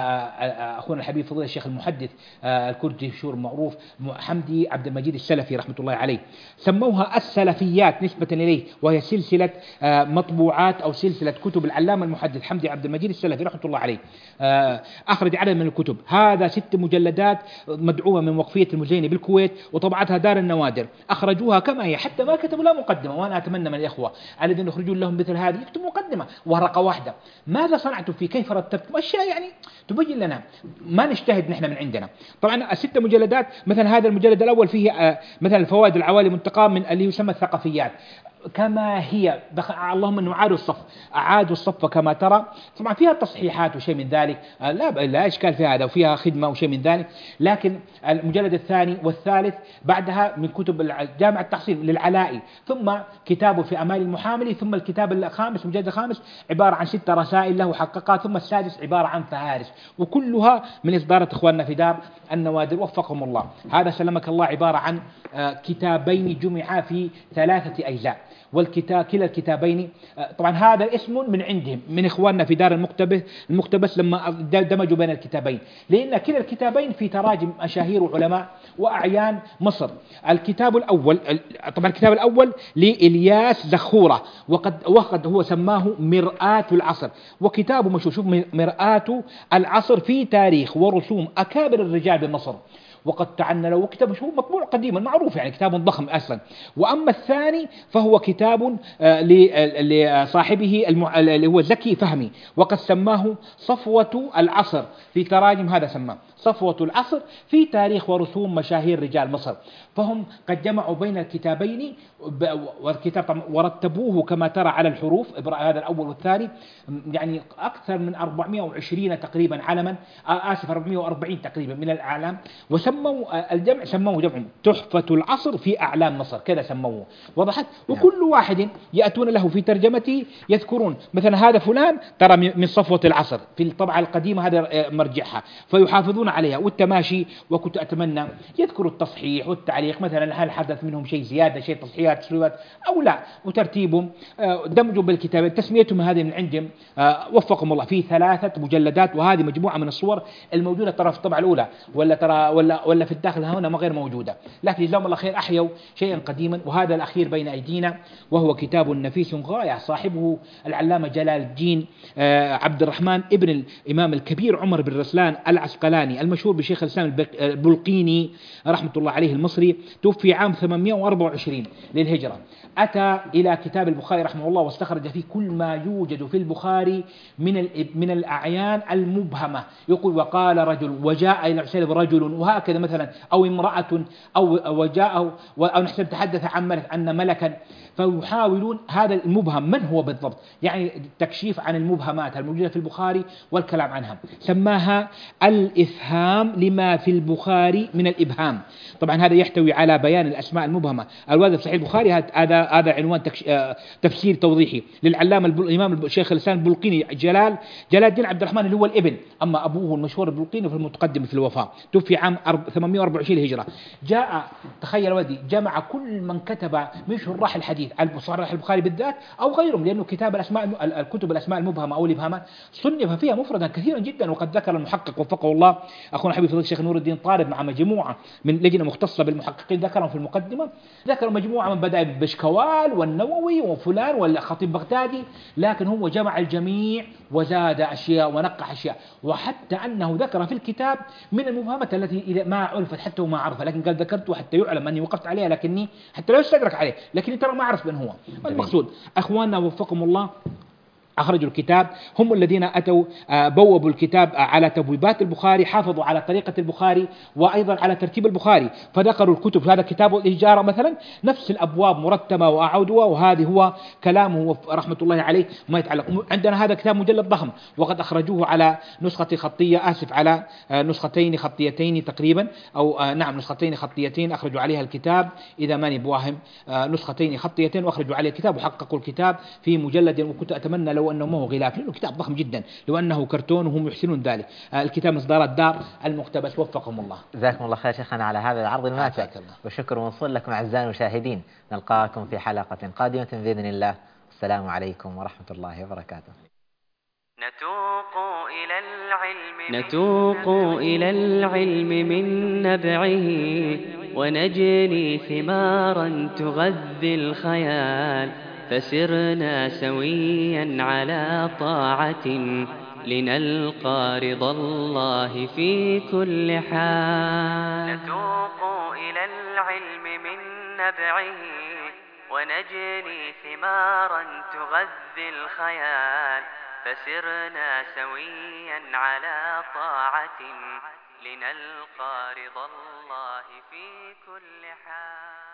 أخونا الحبيب فضيلة الشيخ المحدث الكردي الشهور المعروف حمدي عبد المجيد السلفي رحمة الله عليه، سموها السلفيات نسبة إليه، وهي سلسلة مطبوعات أو سلسلة كتب العلامة المحدث حمدي عبد المجيد السلفي رحمة الله عليه. أخرج عدد من الكتب، هذا ست مجلدات مدعومة من وقفية المزيني بالكويت وطبعتها دار النوادر، أخرجوها كما هي حتى ما كتبوا لها مقدمة. وأنا أتمنى من الإخوة الذين يخرجون لهم مثل هذه يكتبوا مقدمة ورقة واحدة، ماذا صنعتم فيه، كيف رتبتم، أشياء يعني تبين لنا، ما نجتهد نحن من عندنا. طبعا الست مجلدات مثلا هذا المجلد الأول فيه مثلا الفوائد العوالي منتقى من اللي يسمى الثقافيات كما هي، اللهم انه اعادوا الصف اعادوا الصف كما ترى. طبعا فيها تصحيحات وشيء من ذلك، لا لا اشكال في هذا، وفيها خدمه وشيء من ذلك، لكن المجلد الثاني والثالث بعدها من كتب جامع التحصيل للعلائي، ثم كتابه في امال المحاملي، ثم الكتاب الخامس المجلد الخامس عباره عن ست رسائل له حققها، ثم السادس عباره عن فهارس، وكلها من اصدارات اخواننا في دار النوادر وفقهم الله. هذا سلمك الله عباره عن كتابين جمعا في ثلاثه اجزاء، والكتاب كلا الكتابين طبعا هذا اسم من عندهم من إخواننا في دار المقتبس المقتبس لما دمجوا بين الكتابين، لأن كلا الكتابين في تراجم مشاهير وعلماء وأعيان مصر. الكتاب الأول طبعا الكتاب الأول لإلياس زخورة، وقد وقد هو سماه مرآة العصر، وكتابه مشهور، شوف مرآة العصر في تاريخ ورسوم أكابر الرجال بمصر، وقد تعنى له كتاب شو مطبوع قديما معروف يعني كتاب ضخم أصلا. وأما الثاني فهو كتاب لصاحبه اللي هو زكي فهمي، وقد سماه صفوة العصر في تراجم، هذا سماه صفوة العصر في تاريخ ورسوم مشاهير رجال مصر. فهم قد جمعوا بين الكتابين والكتاب ورتبوه كما ترى على الحروف، هذا الأول والثاني يعني أكثر من أربعمائة وعشرين تقريبا علما، آسف أربعمائة وأربعين تقريبا من الأعلام، وسموا الجمع سموه جمع تحفة العصر في أعلام مصر، كذا سموه، وضحت. وكل واحد يأتون له في ترجمته يذكرون مثلا هذا فلان ترى من صفوة العصر في الطبعة القديمة، هذا مرجعها فيحافظون عليها، والتماشي وكنت أتمنى يذكروا التصحيح والتعليق، مثلا هل حدث منهم شيء زيادة شيء تصحيحات تسويات أو لا، وترتيبهم دمجوا بالكتاب تسميتهم هذه من عندهم وفقهم الله في ثلاثة مجلدات. وهذه مجموعة من الصور الموجودة ترى في الطبعة الأولى ولا ترى ولا ولا في الداخل هنا ما غير موجودة، لكن جزاهم الله خير أحيوا شيئا قديما. وهذا الأخير بين أيدينا وهو كتاب نفيس غاية، صاحبه العلامة جلال الدين عبد الرحمن ابن الإمام الكبير عمر بن رسلان العسقلاني المشهور بشيخ الإسلام البلقيني رحمة الله عليه المصري، توفي عام ثمانمائة وأربعة وعشرين للهجرة. أتى إلى كتاب البخاري رحمه الله واستخرج فيه كل ما يوجد في البخاري من من الأعيان المبهمة، يقول وقال رجل وجاء إلى الحسين رجل وهكذا مثلا، أو امرأة، أو وجاءه أو نحسب تحدث عن ملك أن ملكا، فيحاولون هذا المبهم من هو بالضبط، يعني التكشيف عن المبهمات الموجودة في البخاري والكلام عنها، سماها الإفهام لما في البخاري من الإبهام. طبعا هذا يحتوي على بيان الأسماء المبهمة الواردة في صحيح البخاري. هذا هذا عنوان تفسير توضيحي للعلامة الإمام الشيخ الإسلام البلقيني جلال جلال الدين عبد الرحمن اللي هو الابن، أما أبوه المشهور البلقيني في المتقدم في الوفاة، توفي عام ثمانمائة وأربعة وعشرين هجرة. جاء تخيل ودي جمع كل من كتب من شراح الحديث على صحيح البخاري بالذات أو غيرهم، لأنه كتاب الأسماء الكتب الأسماء المبهمة أو الإبهامات صنف فيها مفردا كثيرا جدا. وقد ذكر المحقق وفقه الله أخونا حبيب فضيلة الشيخ نور الدين طالب مع مجموعة من لجنة مختصة بالمحققين ذكرهم في المقدمة، ذكر مجموعة من بدأ بشكوال والنووي وفلان والخطيب بغدادي، لكن هو جمع الجميع وزاد أشياء ونقح أشياء، وحتى أنه ذكر في الكتاب من المبهمات التي إذا ما عرفت حتى وما عرفها، لكن قال ذكرته حتى يعلم أني وقفت عليها لكني حتى لا يستدرك عليه، لكني ترى ما أعرف من هو. المقصود أخواننا وفقهم الله أخرجوا الكتاب، هم الذين أتوا بوبوا الكتاب على تبويبات البخاري، حافظوا على طريقة البخاري وأيضا على ترتيب البخاري، فذكروا الكتب. هذا كتاب الإهجارة مثلا نفس الأبواب مرتبة وأعودها، وهذه هو كلامه رحمة الله عليه ما يتعلق. عندنا هذا كتاب مجلد ضخم، وقد أخرجوه على نسخة خطية، آسف على نسختين خطيتين تقريبا، أو نعم نسختين خطيتين أخرجوا عليها الكتاب إذا ماني بواهم، نسختين خطيتين وأخرجوا عليه الكتاب وحققوا الكتاب في مجلد. وكنت أتمنى لو أنه ما هو غلاف، لأنه كتاب ضخم جدا، لو أنه كرتون وهم يحسنون ذلك. الكتاب مصدرات دار المقتبس وفقهم الله. جزاكم الله خير شيخنا على هذا العرض الماتع، والشكر موصول لكم أعزائي المشاهدين. نلقاكم في حلقة قادمة بإذن الله. السلام عليكم ورحمة الله وبركاته. نتوق إلى العلم نتوق إلى العلم من نبعه، ونجني ثمارا تغذي الخيال، فسرنا سويا على طاعة لنلقى رضا الله في كل حال. نتوق إلى العلم من نبعه، ونجني ثمارا تغذي الخيال، فسرنا سويا على طاعة لنلقى رضا الله في كل حال.